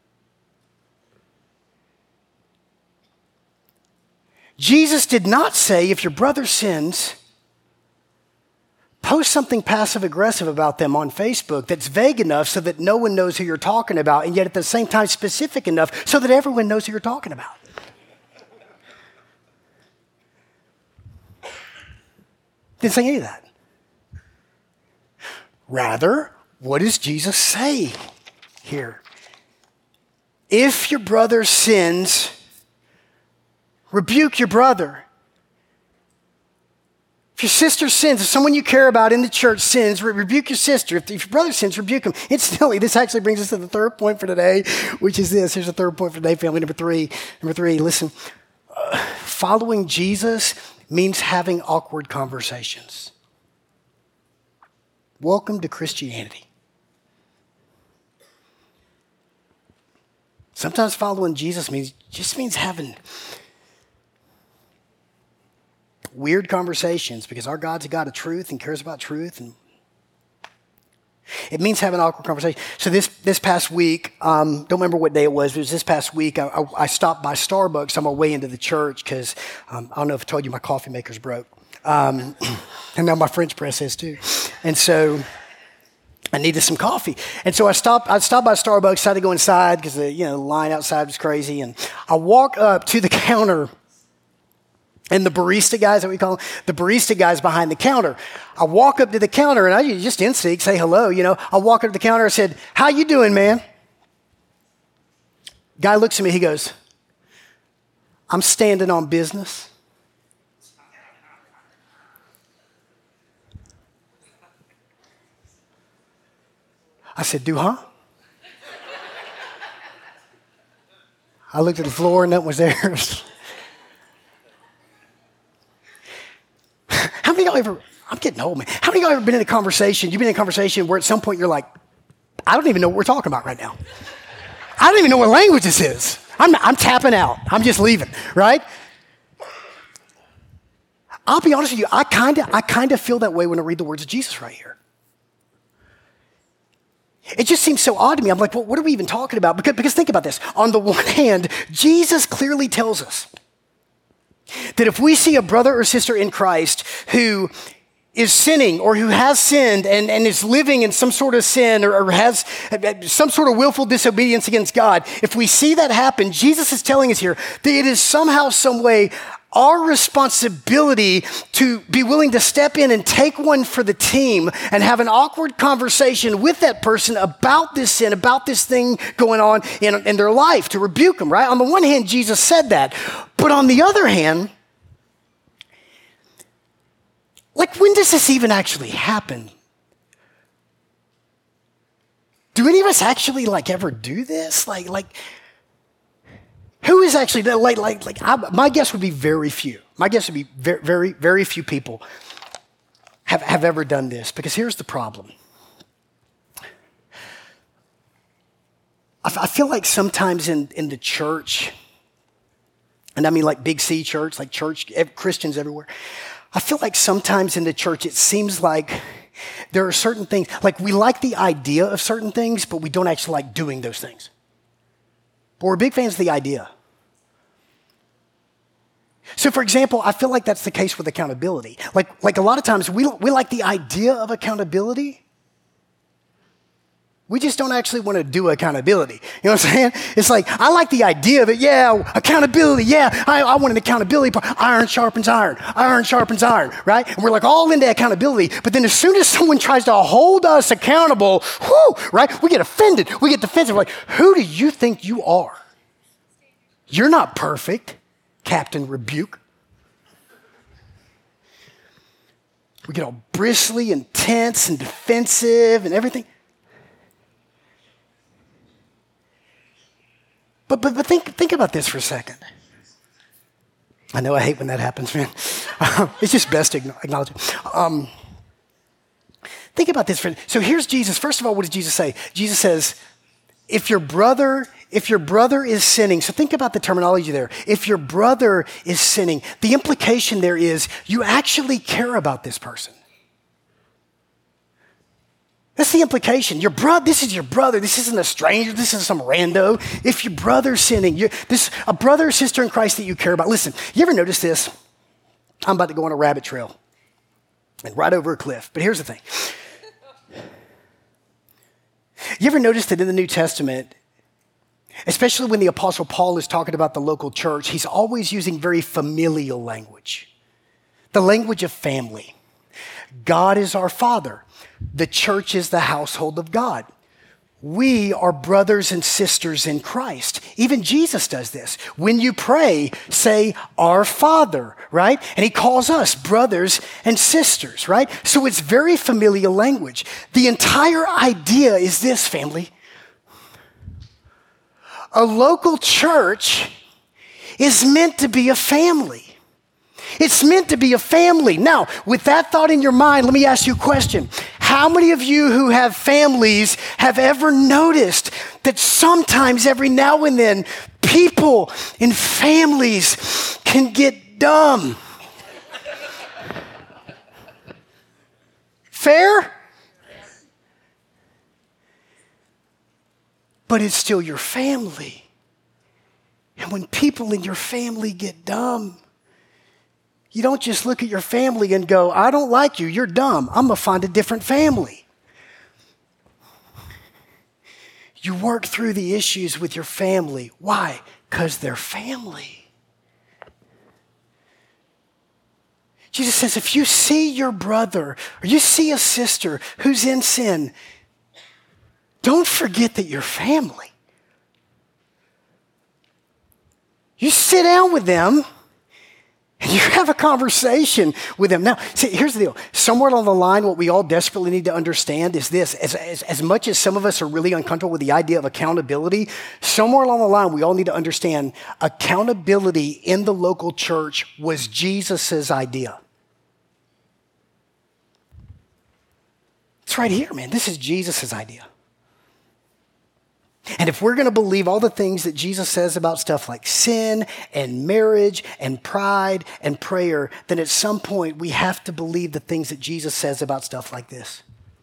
Jesus did not say, if your brother sins, post something passive-aggressive about them on Facebook that's vague enough so that no one knows who you're talking about, and yet at the same time specific enough so that everyone knows who you're talking about. Didn't say any of that. Rather, what does Jesus say here? If your brother sins, rebuke your brother. If your sister sins, if someone you care about in the church sins, re- rebuke your sister. If, if your brother sins, rebuke him. Incidentally, this actually brings us to the third point for today, which is this. Here's the third point for today, family. Number three. Number three, listen. Uh, following Jesus means having awkward conversations. Welcome to Christianity. Sometimes following Jesus means just means having weird conversations because our God's a God of truth and cares about truth, and it means having awkward conversation. So this this past week, um, don't remember what day it was, but it was this past week. I, I, I stopped by Starbucks on my way into the church because um, I don't know if I told you my coffee maker's broke, um, and now my French press is too, and so I needed some coffee. And so I stopped I stopped by Starbucks, decided to go inside because the you know, line outside was crazy. And I walk up to the counter, and the barista guys, that we call them, the barista guys behind the counter. I walk up to the counter, and I just instinct say hello. You know, I walk up to the counter. I said, "How you doing, man?" Guy looks at me. He goes, "I'm standing on business." I said, "Do huh?" I looked at the floor and nothing was there. How many of y'all ever, I'm getting old, man. How many of y'all ever been in a conversation, you've been in a conversation where at some point you're like, I don't even know what we're talking about right now. I don't even know what language this is. I'm, I'm tapping out. I'm just leaving, right? I'll be honest with you, I kind of I kind of feel that way when I read the words of Jesus right here. It just seems so odd to me. I'm like, well, what are we even talking about? Because, because think about this. On the one hand, Jesus clearly tells us that if we see a brother or sister in Christ who is sinning or who has sinned and, and is living in some sort of sin or, or has some sort of willful disobedience against God, if we see that happen, Jesus is telling us here that it is somehow, some way, our responsibility to be willing to step in and take one for the team and have an awkward conversation with that person about this sin, about this thing going on in, in their life, to rebuke them, right? On the one hand, Jesus said that. But on the other hand, like, when does this even actually happen? Do any of us actually, like, ever do this? Like, like, who is actually, like, like, like I, my guess would be very few. My guess would be very, very, very few people have, have ever done this. Because here's the problem. I, I feel like sometimes in, in the church, and I mean like Big C church, like church, Christians everywhere, I feel like sometimes in the church it seems like there are certain things, like we like the idea of certain things, but we don't actually like doing those things. But we're big fans of the idea. So, for example, I feel like that's the case with accountability. Like, like a lot of times we, we like the idea of accountability. We just don't actually want to do accountability. You know what I'm saying? It's like, I like the idea of it. Yeah, accountability. Yeah, I, I want an accountability part. Iron sharpens iron. Iron sharpens iron, right? And we're like all into accountability. But then as soon as someone tries to hold us accountable, whoo, right? We get offended. We get defensive. Like, who do you think you are? You're not perfect, Captain Rebuke. We get all bristly and tense and defensive and everything. But, but, but think, think about this for a second. I know I hate when that happens, man. It's just best to acknowledge it. Um, think about this. For, so here's Jesus. First of all, what does Jesus say? Jesus says, if your brother, if your brother is sinning, so think about the terminology there. If your brother is sinning, the implication there is you actually care about this person. That's the implication. Your brother, this is your brother. This isn't a stranger. This isn't some rando. If your brother's sinning, you this a brother or sister in Christ that you care about. Listen, you ever notice this? I'm about to go on a rabbit trail and right over a cliff. But here's the thing. You ever notice that in the New Testament, especially when the Apostle Paul is talking about the local church, he's always using very familial language, the language of family. God is our Father. The church is the household of God. We are brothers and sisters in Christ. Even Jesus does this. When you pray, say, our Father, right? And he calls us brothers and sisters, right? So it's very familiar language. The entire idea is this, family. A local church is meant to be a family. It's meant to be a family. Now, with that thought in your mind, let me ask you a question. How many of you who have families have ever noticed that sometimes, every now and then, people in families can get dumb? Fair? But it's still your family. And when people in your family get dumb, you don't just look at your family and go, I don't like you, you're dumb, I'm gonna find a different family. You work through the issues with your family. Why? Because they're family. Jesus says, if you see your brother or you see a sister who's in sin, don't forget that you're family. You sit down with them and you have a conversation with them. Now, see, here's the deal. Somewhere along the line, what we all desperately need to understand is this. As, as, as much as some of us are really uncomfortable with the idea of accountability, somewhere along the line, we all need to understand accountability in the local church was Jesus's idea. It's right here, man. This is Jesus's idea. And if we're going to believe all the things that Jesus says about stuff like sin and marriage and pride and prayer, then at some point we have to believe the things that Jesus says about stuff like this.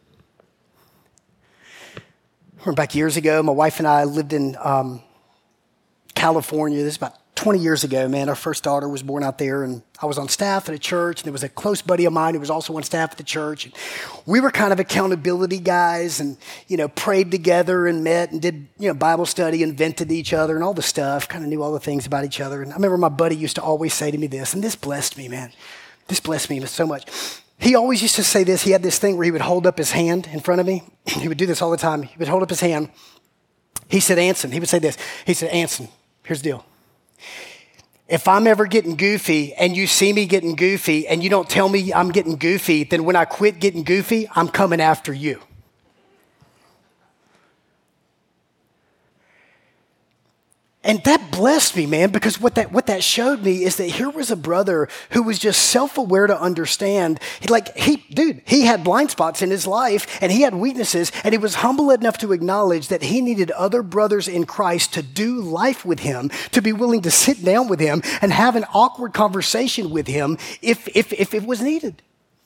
Remember back years ago, my wife and I lived in um, California. This is about twenty years ago, man. Our first daughter was born out there, and I was on staff at a church, and there was a close buddy of mine who was also on staff at the church. And we were kind of accountability guys and, you know, prayed together and met and did, you know, Bible study and vented to each other and all the stuff, kind of knew all the things about each other. And I remember my buddy used to always say to me this, and this blessed me, man. This blessed me so much. He always used to say this. He had this thing where he would hold up his hand in front of me. He would do this all the time. He would hold up his hand. He said, Anson, he would say this. He said, Anson, here's the deal. If I'm ever getting goofy and you see me getting goofy and you don't tell me I'm getting goofy, then when I quit getting goofy, I'm coming after you. And that blessed me, man, because what that what that showed me is that here was a brother who was just self-aware to understand. He, like, he, dude, he had blind spots in his life and he had weaknesses, and he was humble enough to acknowledge that he needed other brothers in Christ to do life with him, to be willing to sit down with him and have an awkward conversation with him if, if, if it was needed.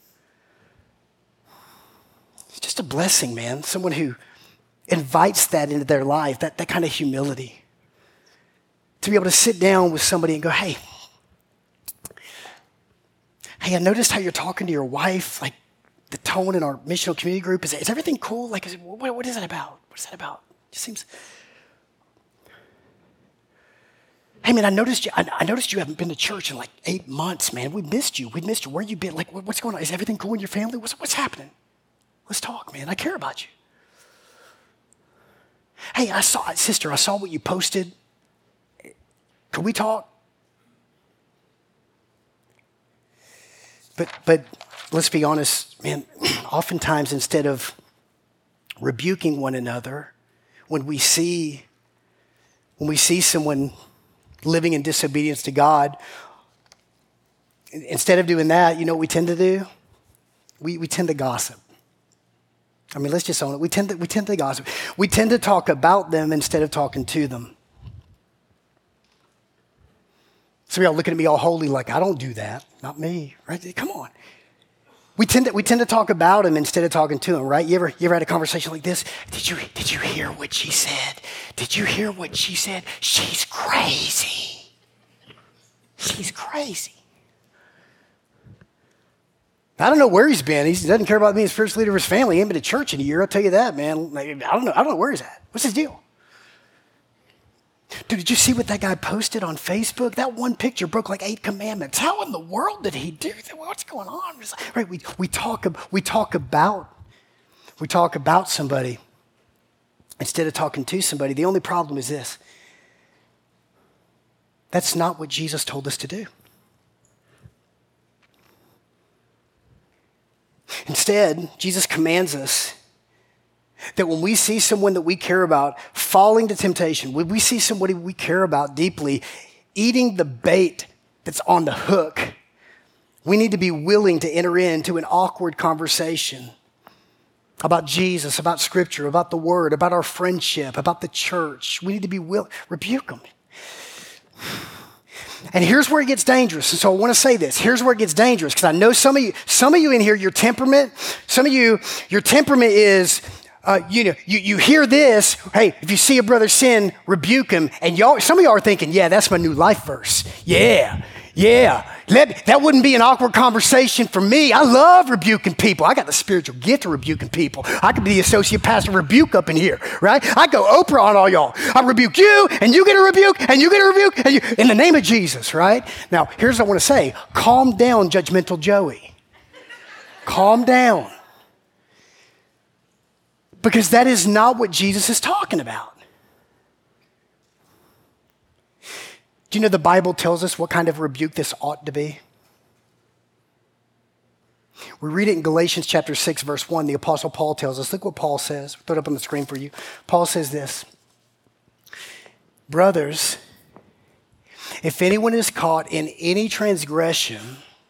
It's just a blessing, man. Someone who invites that into their life, that, that kind of humility. To be able to sit down with somebody and go, hey, hey, I noticed how you're talking to your wife, like the tone in our missional community group. Is, is everything cool? Like, is it, what, what is that about? What is that about? It just seems. Hey, man, I noticed you. I, I noticed you haven't been to church in like eight months, man. We missed you. We missed you. Where you been? Like, what, what's going on? Is everything cool in your family? What's what's happening? Let's talk, man. I care about you. Hey, I saw, sister. I saw what you posted. Can we talk? But but let's be honest, man, oftentimes instead of rebuking one another, when we see when we see someone living in disobedience to God, instead of doing that, you know what we tend to do? We we tend to gossip. I mean, let's just own it. We tend to we tend to gossip. We tend to talk about them instead of talking to them. Some of y'all looking at me all holy like, I don't do that. Not me, right? Come on. We tend to, we tend to talk about him instead of talking to him, right? You ever, you ever had a conversation like this? Did you, did you hear what she said? Did you hear what she said? She's crazy. She's crazy. I don't know where he's been. He doesn't care about being the spiritual leader of his family. He ain't been to church in a year. I'll tell you that, man. I don't know. I don't know where he's at. What's his deal? Dude, did you see what that guy posted on Facebook? That one picture broke like eight commandments. How in the world did he do that? What's going on? Right? We, we, talk, we talk about we talk about somebody instead of talking to somebody. The only problem is this. That's not what Jesus told us to do. Instead, Jesus commands us that when we see someone that we care about falling to temptation, when we see somebody we care about deeply eating the bait that's on the hook, we need to be willing to enter into an awkward conversation about Jesus, about Scripture, about the Word, about our friendship, about the church. We need to be willing, rebuke them. And here's where it gets dangerous. And so I want to say this. Here's where it gets dangerous, because I know some of you, some of you in here, your temperament, some of you, your temperament is, uh, you know, you, you hear this, hey, if you see a brother sin, rebuke him. And y'all, some of y'all are thinking, yeah, that's my new life verse. Yeah, yeah. Let, that wouldn't be an awkward conversation for me. I love rebuking people. I got the spiritual gift of rebuking people. I could be the associate pastor rebuke up in here, right? I go Oprah on all y'all. I rebuke you, and you get a rebuke, and you get a rebuke, and you, in the name of Jesus, right? Now, here's what I want to say. Calm down, judgmental Joey. Calm down. Because that is not what Jesus is talking about. Do you know the Bible tells us what kind of rebuke this ought to be? We read it in Galatians chapter six, verse one. The Apostle Paul tells us, look what Paul says. I'll throw it up on the screen for you. Paul says this, brothers, if anyone is caught in any transgression,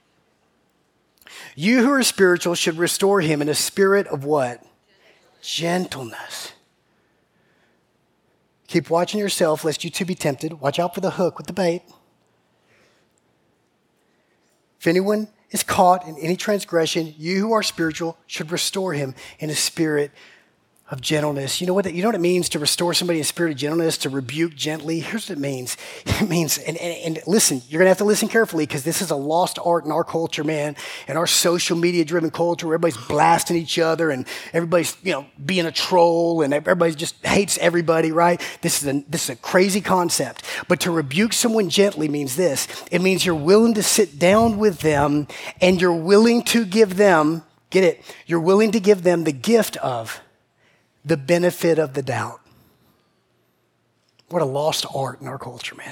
you who are spiritual should restore him in a spirit of what? Gentleness. Keep watching yourself, lest you too be tempted. Watch out for the hook with the bait. If anyone is caught in any transgression, you who are spiritual should restore him in a spirit of gentleness. You know what that, you know what it means to restore somebody in a spirit of gentleness, to rebuke gently? Here's what it means. It means, and, and, and listen, you're going to have to listen carefully, because this is a lost art in our culture, man, in our social media driven culture where everybody's blasting each other and everybody's, you know, being a troll and everybody just hates everybody, right? This is a, this is a crazy concept. But to rebuke someone gently means this. It means you're willing to sit down with them and you're willing to give them, get it, you're willing to give them the gift of the benefit of the doubt. What a lost art in our culture, man.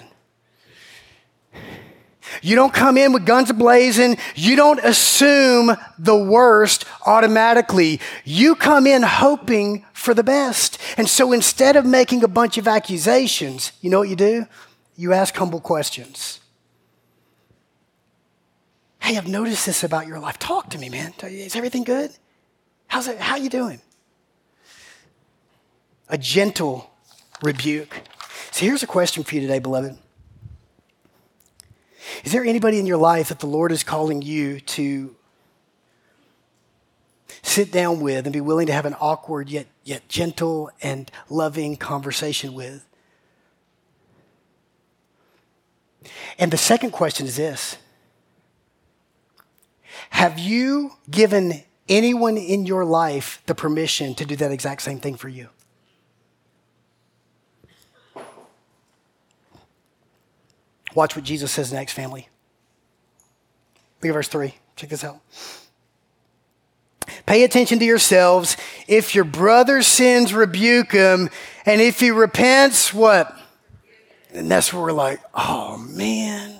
You don't come in with guns a-blazing. You don't assume the worst automatically. You come in hoping for the best. And so instead of making a bunch of accusations, you know what you do? You ask humble questions. Hey, I've noticed this about your life. Talk to me, man. Is everything good? How's it? How you doing? A gentle rebuke. So here's a question for you today, beloved. Is there anybody in your life that the Lord is calling you to sit down with and be willing to have an awkward yet, yet gentle and loving conversation with? And the second question is this. Have you given anyone in your life the permission to do that exact same thing for you? Watch what Jesus says next, family. Look at verse three. Check this out. Pay attention to yourselves. If your brother sins, rebuke him. And if he repents, what? And that's where we're like, oh, man.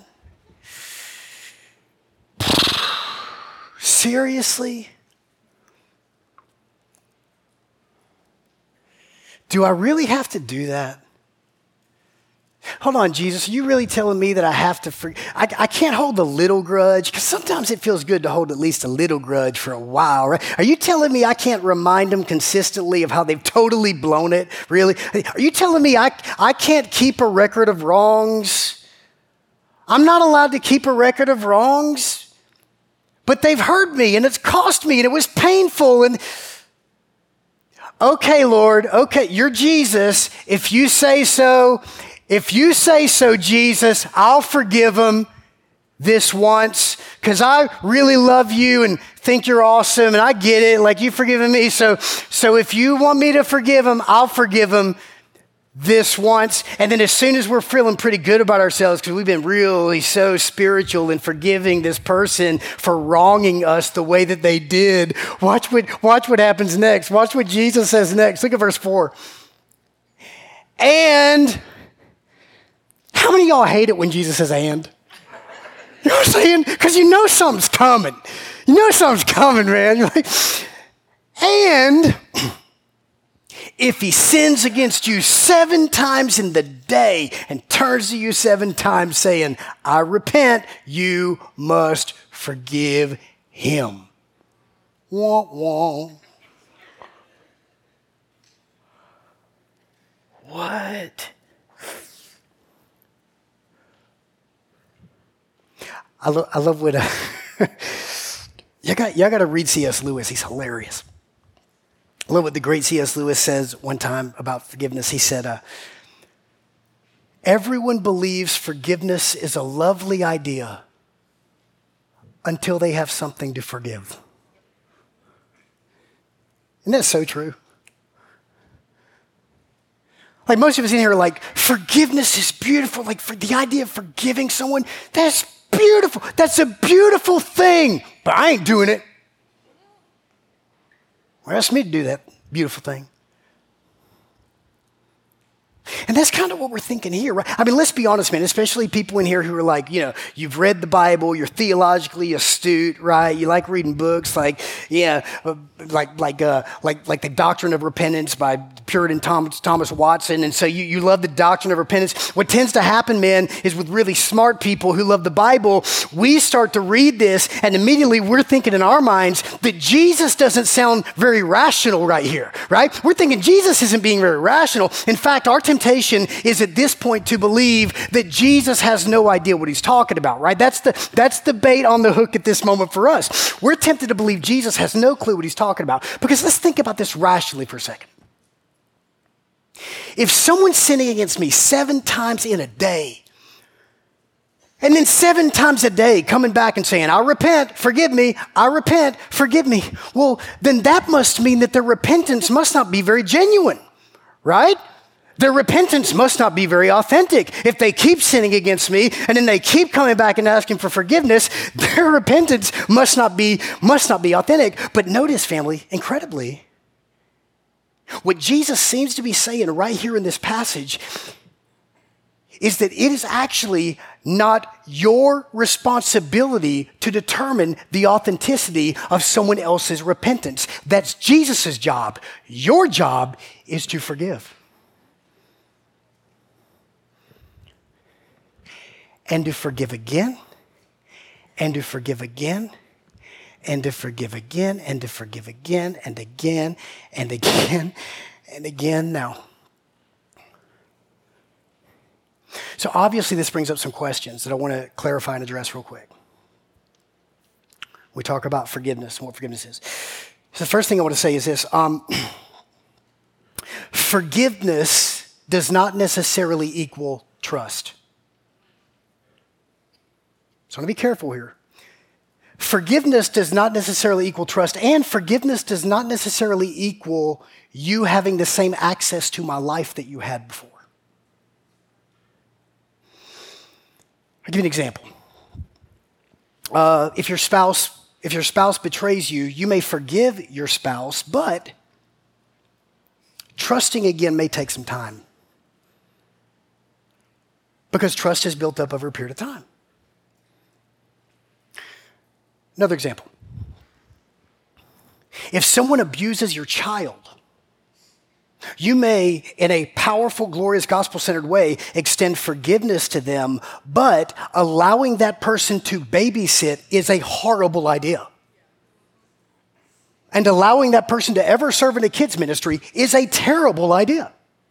Seriously? Do I really have to do that? Hold on, Jesus, are you really telling me that I have to forgive? I, I can't hold a little grudge, because sometimes it feels good to hold at least a little grudge for a while, right? Are you telling me I can't remind them consistently of how they've totally blown it, really? Are you telling me I, I can't keep a record of wrongs? I'm not allowed to keep a record of wrongs, but they've hurt me, and it's cost me, and it was painful, and okay, Lord, okay, you're Jesus. If you say so, If you say so, Jesus, I'll forgive them this once, because I really love you and think you're awesome, and I get it, like you've forgiven me. So, so if you want me to forgive them, I'll forgive them this once, and then as soon as we're feeling pretty good about ourselves because we've been really so spiritual in forgiving this person for wronging us the way that they did, watch what, watch what happens next. Watch what Jesus says next. Look at verse four. And how many of y'all hate it when Jesus says and? You know what I'm saying? Because you know something's coming. You know something's coming, man. You're like, and if he sins against you seven times in the day and turns to you seven times saying, I repent, you must forgive him. Wah, wah. What? I, lo- I love what, uh, y'all got, y'all got to read C S Lewis. He's hilarious. I love what the great C S Lewis says one time about forgiveness. He said, uh, everyone believes forgiveness is a lovely idea until they have something to forgive. Isn't that so true? Like most of us in here are like, forgiveness is beautiful. Like for the idea of forgiving someone, that's beautiful. That's a beautiful thing, but I ain't doing it. Well, ask me to do that beautiful thing. And that's kind of what we're thinking here, right? I mean, let's be honest, man, especially people in here who are like, you know, you've read the Bible, you're theologically astute, right? You like reading books like, yeah, like like uh, like like the Doctrine of Repentance by Puritan Thomas, Thomas Watson. And so you, you love the Doctrine of Repentance. What tends to happen, man, is with really smart people who love the Bible, we start to read this and immediately we're thinking in our minds that Jesus doesn't sound very rational right here, right? We're thinking Jesus isn't being very rational. In fact, our temptation is at this point to believe that Jesus has no idea what he's talking about, right? That's the, that's the bait on the hook at this moment for us. We're tempted to believe Jesus has no clue what he's talking about. Because let's think about this rationally for a second. If someone's sinning against me seven times in a day, and then seven times a day coming back and saying, I repent, forgive me, I repent, forgive me, well, then that must mean that their repentance must not be very genuine, right? Their repentance must not be very authentic. If they keep sinning against me and then they keep coming back and asking for forgiveness, their repentance must not be, must not be authentic. But notice, family, incredibly, what Jesus seems to be saying right here in this passage is that it is actually not your responsibility to determine the authenticity of someone else's repentance. That's Jesus' job. Your job is to forgive. And to forgive again, and to forgive again, and to forgive again, and to forgive again, and again, and again, and again. Now, so obviously this brings up some questions that I want to clarify and address real quick. We talk about forgiveness and what forgiveness is. So the first thing I want to say is this. Um, forgiveness does not necessarily equal trust. So I want to be careful here. Forgiveness does not necessarily equal trust, and forgiveness does not necessarily equal you having the same access to my life that you had before. I'll give you an example. Uh, if your spouse, if your spouse betrays you, you may forgive your spouse, but trusting again may take some time because trust is built up over a period of time. Another example. If someone abuses your child, you may, in a powerful, glorious, gospel-centered way, extend forgiveness to them, but allowing that person to babysit is a horrible idea. And allowing that person to ever serve in a kids ministry is a terrible idea.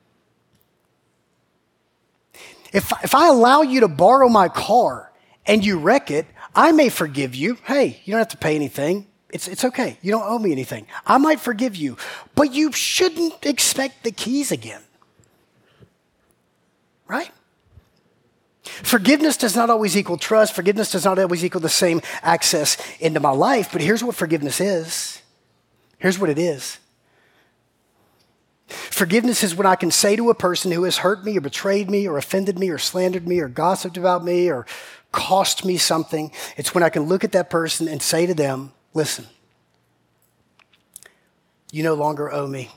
If, if I allow you to borrow my car and you wreck it, I may forgive you. Hey, you don't have to pay anything. It's, it's okay. You don't owe me anything. I might forgive you, but you shouldn't expect the keys again. Right? Forgiveness does not always equal trust. Forgiveness does not always equal the same access into my life, but here's what forgiveness is. Here's what it is. Forgiveness is when I can say to a person who has hurt me or betrayed me or offended me or slandered me or gossiped about me or cost me something. It's when I can look at that person and say to them, listen, you no longer owe me.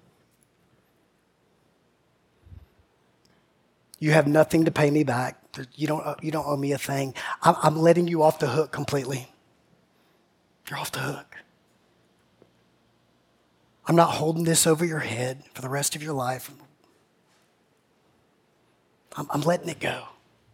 You have nothing to pay me back. You don't, you don't owe me a thing. I'm, I'm letting you off the hook completely. You're off the hook. I'm not holding this over your head for the rest of your life. I'm, I'm letting it go.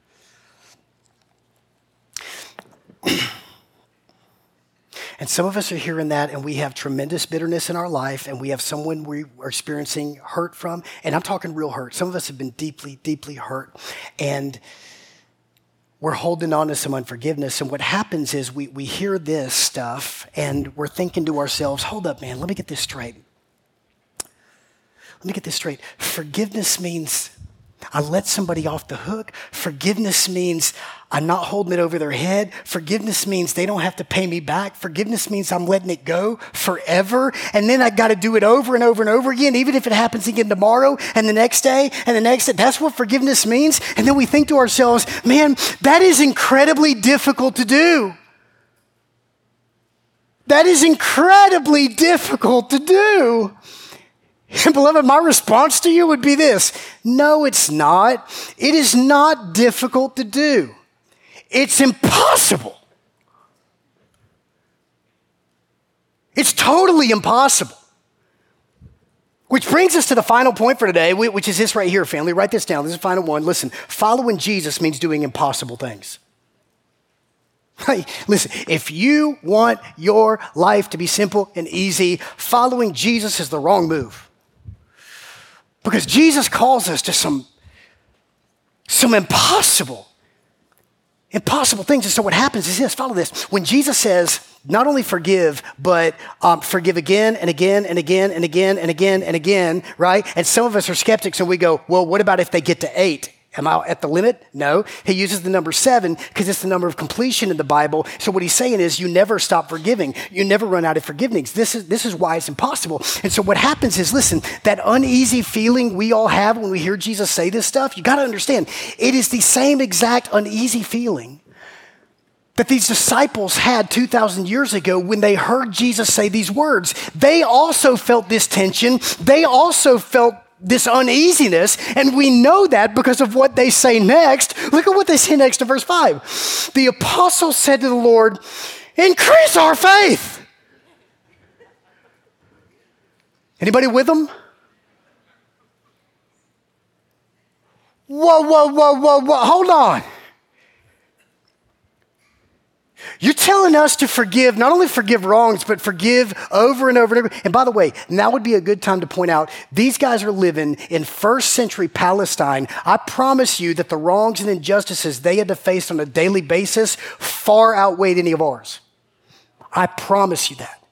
And some of us are hearing that, and we have tremendous bitterness in our life, and we have someone we are experiencing hurt from, and I'm talking real hurt. Some of us have been deeply, deeply hurt, and we're holding on to some unforgiveness. And what happens is we, we hear this stuff, and we're thinking to ourselves, hold up, man, let me get this straight. Let me get this straight. Forgiveness means I let somebody off the hook. Forgiveness means I'm not holding it over their head. Forgiveness means they don't have to pay me back. Forgiveness means I'm letting it go forever. And then I got to do it over and over and over again, even if it happens again tomorrow and the next day and the next day. That's what forgiveness means. And then we think to ourselves, man, that is incredibly difficult to do. That is incredibly difficult to do. And beloved, my response to you would be this. No, it's not. It is not difficult to do. It's impossible. It's totally impossible. Which brings us to the final point for today, which is this right here, family. Write this down. This is the final one. Listen, following Jesus means doing impossible things. Hey, listen, if you want your life to be simple and easy, following Jesus is the wrong move. Because Jesus calls us to some, some impossible, impossible things. And so what happens is this, follow this. When Jesus says, not only forgive, but um, forgive again and again and again and again and again and again, right? And some of us are skeptics and we go, well, what about if they get to eight? Am I at the limit? No. He uses the number seven because it's the number of completion in the Bible. So what he's saying is you never stop forgiving. You never run out of forgiveness. This is, this is why it's impossible. And so what happens is, listen, that uneasy feeling we all have when we hear Jesus say this stuff, you got to understand, it is the same exact uneasy feeling that these disciples had two thousand years ago when they heard Jesus say these words. They also felt this tension. They also felt this uneasiness, and we know that because of what they say next. Look at what they say next in verse five. The apostles said to the Lord, increase our faith. Anybody with them? Whoa, whoa, whoa, whoa, whoa, hold on. You're telling us to forgive, not only forgive wrongs, but forgive over and over and over. And by the way, now would be a good time to point out, these guys are living in first century Palestine. I promise you that the wrongs and injustices they had to face on a daily basis far outweighed any of ours. I promise you that.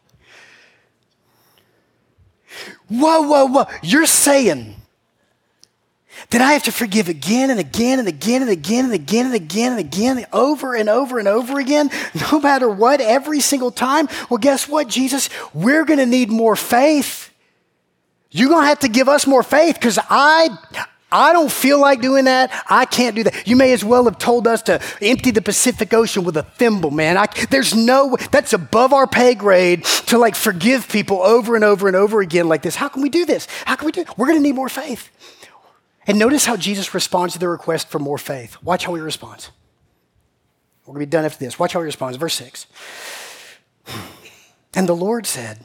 Whoa, whoa, whoa. You're saying that I have to forgive again and again and again and again and again and again and again, over and over and over again, no matter what, every single time? Well, guess what, Jesus? We're going to need more faith. You're going to have to give us more faith because I, I don't feel like doing that. I can't do that. You may as well have told us to empty the Pacific Ocean with a thimble, man. I, there's no, that's above our pay grade to like forgive people over and over and over again like this. How can we do this? How can we do it? We're going to need more faith. And notice how Jesus responds to the request for more faith. Watch how he responds. We're going to be done after this. Watch how he responds. Verse six. And the Lord said,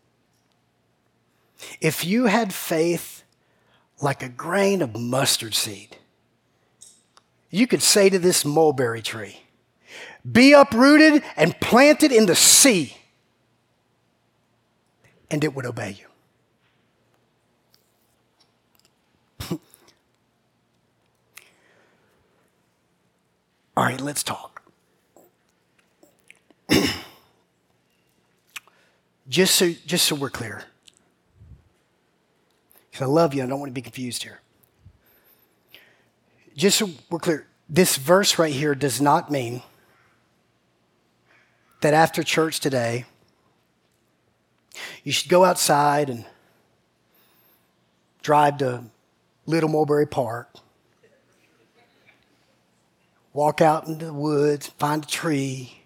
if you had faith like a grain of mustard seed, you could say to this mulberry tree, be uprooted and planted in the sea, and it would obey you. All right, let's talk. just so, just so we're clear, because I love you, I don't want to be confused here. Just so we're clear, this verse right here does not mean that after church today, you should go outside and drive to Little Mulberry Park, walk out into the woods, find a tree,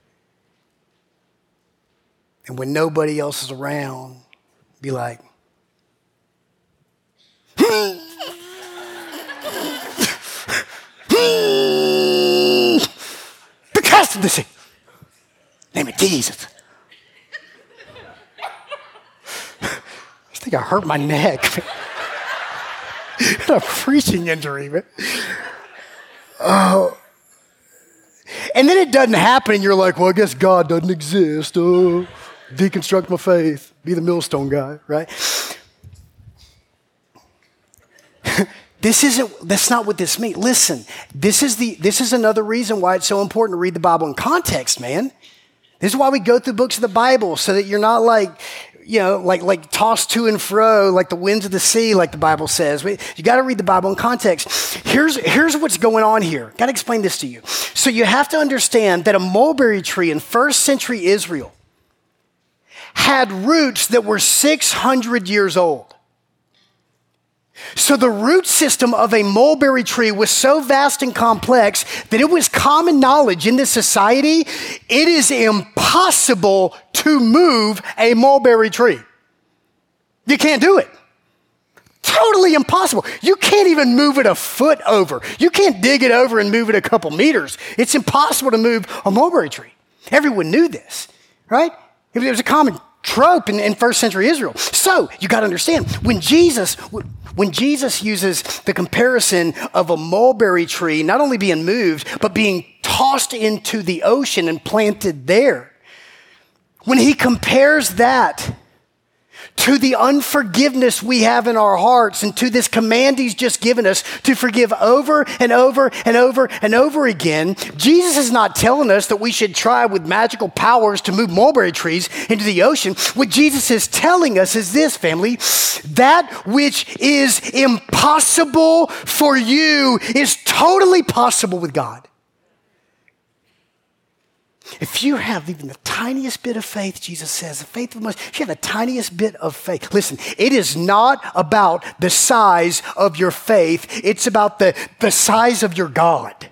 and when nobody else is around, be like, because of this, name it Jesus. I think I hurt my neck. A preaching injury, man. Oh. And then it doesn't happen, and you're like, well, I guess God doesn't exist. Oh, deconstruct my faith. Be the millstone guy, right? This isn't, that's not what this means. Listen, this is the, this is another reason why it's so important to read the Bible in context, man. This is why we go through books of the Bible, so that you're not like, you know, like, like tossed to and fro, like the winds of the sea, like the Bible says. You got to read the Bible in context. Here's, here's what's going on here. Got to explain this to you. So you have to understand that a mulberry tree in first century Israel had roots that were six hundred years old. So the root system of a mulberry tree was so vast and complex that it was common knowledge in this society, it is impossible to move a mulberry tree. You can't do it. Totally impossible. You can't even move it a foot over. You can't dig it over and move it a couple meters. It's impossible to move a mulberry tree. Everyone knew this, right? It was a common trope in, in first century Israel. So you got to understand, when Jesus, when Jesus uses the comparison of a mulberry tree not only being moved, but being tossed into the ocean and planted there, when he compares that to the unforgiveness we have in our hearts and to this command he's just given us to forgive over and over and over and over again, Jesus is not telling us that we should try with magical powers to move mulberry trees into the ocean. What Jesus is telling us is this, family: that which is impossible for you is totally possible with God. If you have even the tiniest bit of faith, Jesus says, the faith of a mustard, if you have the tiniest bit of faith, listen, it is not about the size of your faith. It's about the, the size of your God.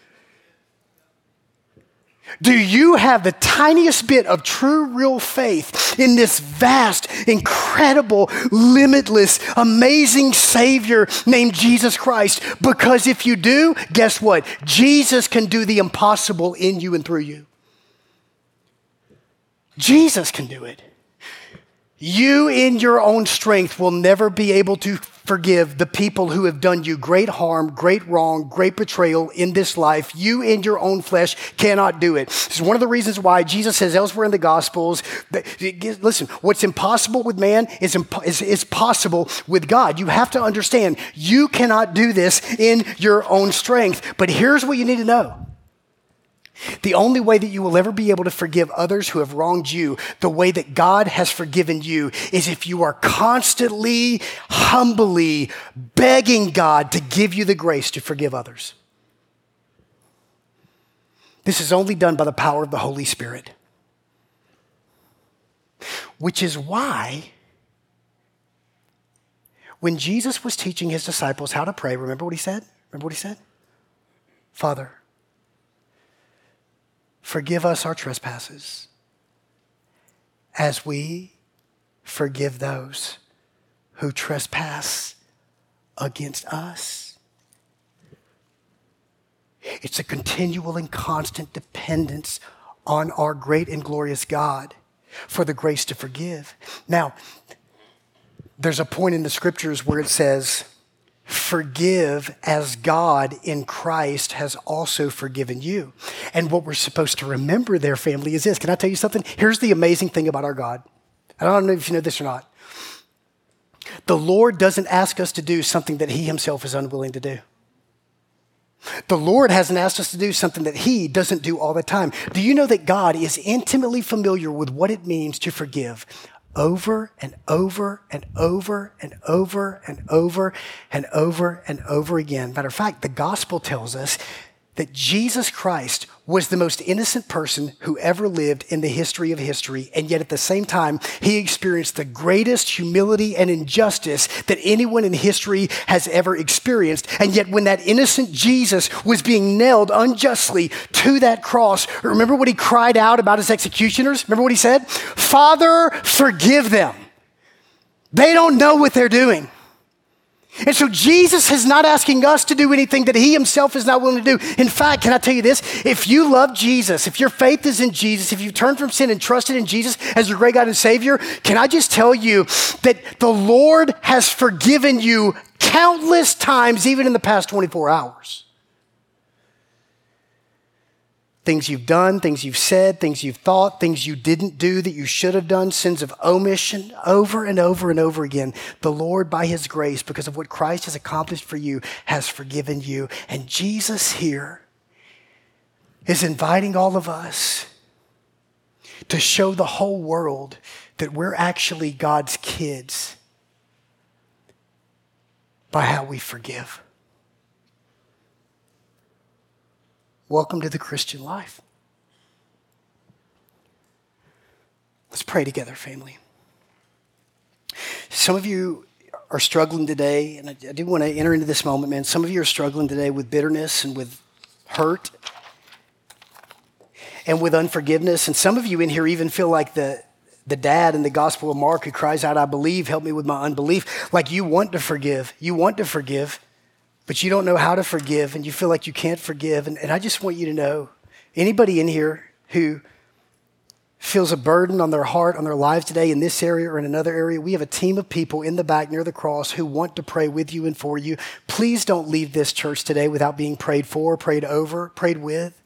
Do you have the tiniest bit of true, real faith in this vast, incredible, limitless, amazing Savior named Jesus Christ? Because if you do, guess what? Jesus can do the impossible in you and through you. Jesus can do it. You in your own strength will never be able to forgive the people who have done you great harm, great wrong, great betrayal in this life. You in your own flesh cannot do it. This is one of the reasons why Jesus says elsewhere in the Gospels, that, listen, what's impossible with man is, imp- is, is possible with God. You have to understand, you cannot do this in your own strength. But here's what you need to know. The only way that you will ever be able to forgive others who have wronged you the way that God has forgiven you is if you are constantly, humbly begging God to give you the grace to forgive others. This is only done by the power of the Holy Spirit. Which is why when Jesus was teaching his disciples how to pray, remember what he said? Remember what he said? Father, forgive us our trespasses as we forgive those who trespass against us. It's a continual and constant dependence on our great and glorious God for the grace to forgive. Now, there's a point in the scriptures where it says, forgive as God in Christ has also forgiven you. And what we're supposed to remember there, family, is this. Can I tell you something? Here's the amazing thing about our God. I don't know if you know this or not. The Lord doesn't ask us to do something that he himself is unwilling to do. The Lord hasn't asked us to do something that he doesn't do all the time. Do you know that God is intimately familiar with what it means to forgive over and over and over and over and over and over and over again? Matter of fact, the gospel tells us that Jesus Christ was the most innocent person who ever lived in the history of history, and yet at the same time, he experienced the greatest humility and injustice that anyone in history has ever experienced. And yet when that innocent Jesus was being nailed unjustly to that cross, remember what he cried out about his executioners? Remember what he said? "Father, forgive them. They don't know what they're doing." And so Jesus is not asking us to do anything that he himself is not willing to do. In fact, can I tell you this? If you love Jesus, if your faith is in Jesus, if you've turned from sin and trusted in Jesus as your great God and Savior, can I just tell you that the Lord has forgiven you countless times, even in the past twenty-four hours. Things you've done, things you've said, things you've thought, things you didn't do that you should have done, sins of omission, over and over and over again. The Lord, by his grace, because of what Christ has accomplished for you, has forgiven you. And Jesus here is inviting all of us to show the whole world that we're actually God's kids by how we forgive. Welcome to the Christian life. Let's pray together, family. Some of you are struggling today, and I, I do want to enter into this moment, man. Some of you are struggling today with bitterness and with hurt and with unforgiveness. And some of you in here even feel like the, the dad in the Gospel of Mark who cries out, "I believe, help me with my unbelief." Like you want to forgive. You want to forgive. But you don't know how to forgive, and you feel like you can't forgive. And, and I just want you to know, anybody in here who feels a burden on their heart, on their lives today in this area or in another area, we have a team of people in the back near the cross who want to pray with you and for you. Please don't leave this church today without being prayed for, prayed over, prayed with.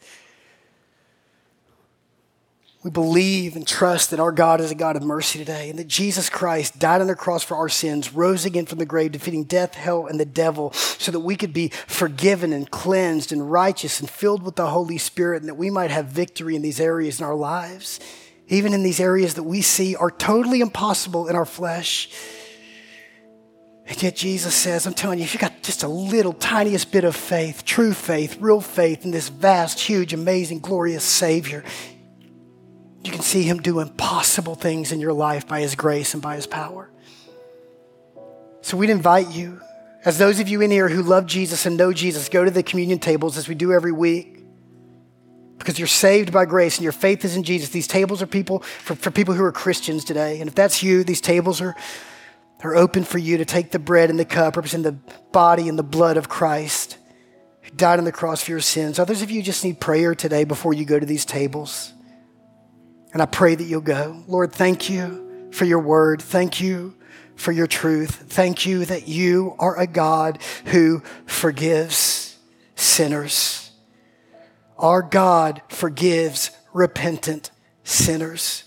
We believe and trust that our God is a God of mercy today, and that Jesus Christ died on the cross for our sins, rose again from the grave, defeating death, hell, and the devil, so that we could be forgiven and cleansed and righteous and filled with the Holy Spirit, and that we might have victory in these areas in our lives, even in these areas that we see are totally impossible in our flesh. And yet Jesus says, I'm telling you, if you got just a little tiniest bit of faith, true faith, real faith in this vast, huge, amazing, glorious Savior, you can see him do impossible things in your life by his grace and by his power. So we'd invite you, as those of you in here who love Jesus and know Jesus, go to the communion tables as we do every week. Because you're saved by grace and your faith is in Jesus. These tables are people for, for people who are Christians today. And if that's you, these tables are, are open for you to take the bread and the cup, representing the body and the blood of Christ, who died on the cross for your sins. Others of you just need prayer today before you go to these tables. And I pray that you'll go. Lord, thank you for your word. Thank you for your truth. Thank you that you are a God who forgives sinners. Our God forgives repentant sinners.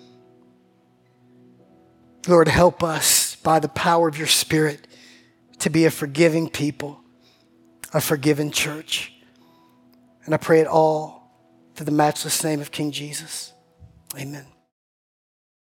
Lord, help us by the power of your Spirit to be a forgiving people, a forgiven church. And I pray it all through the matchless name of King Jesus. Amen.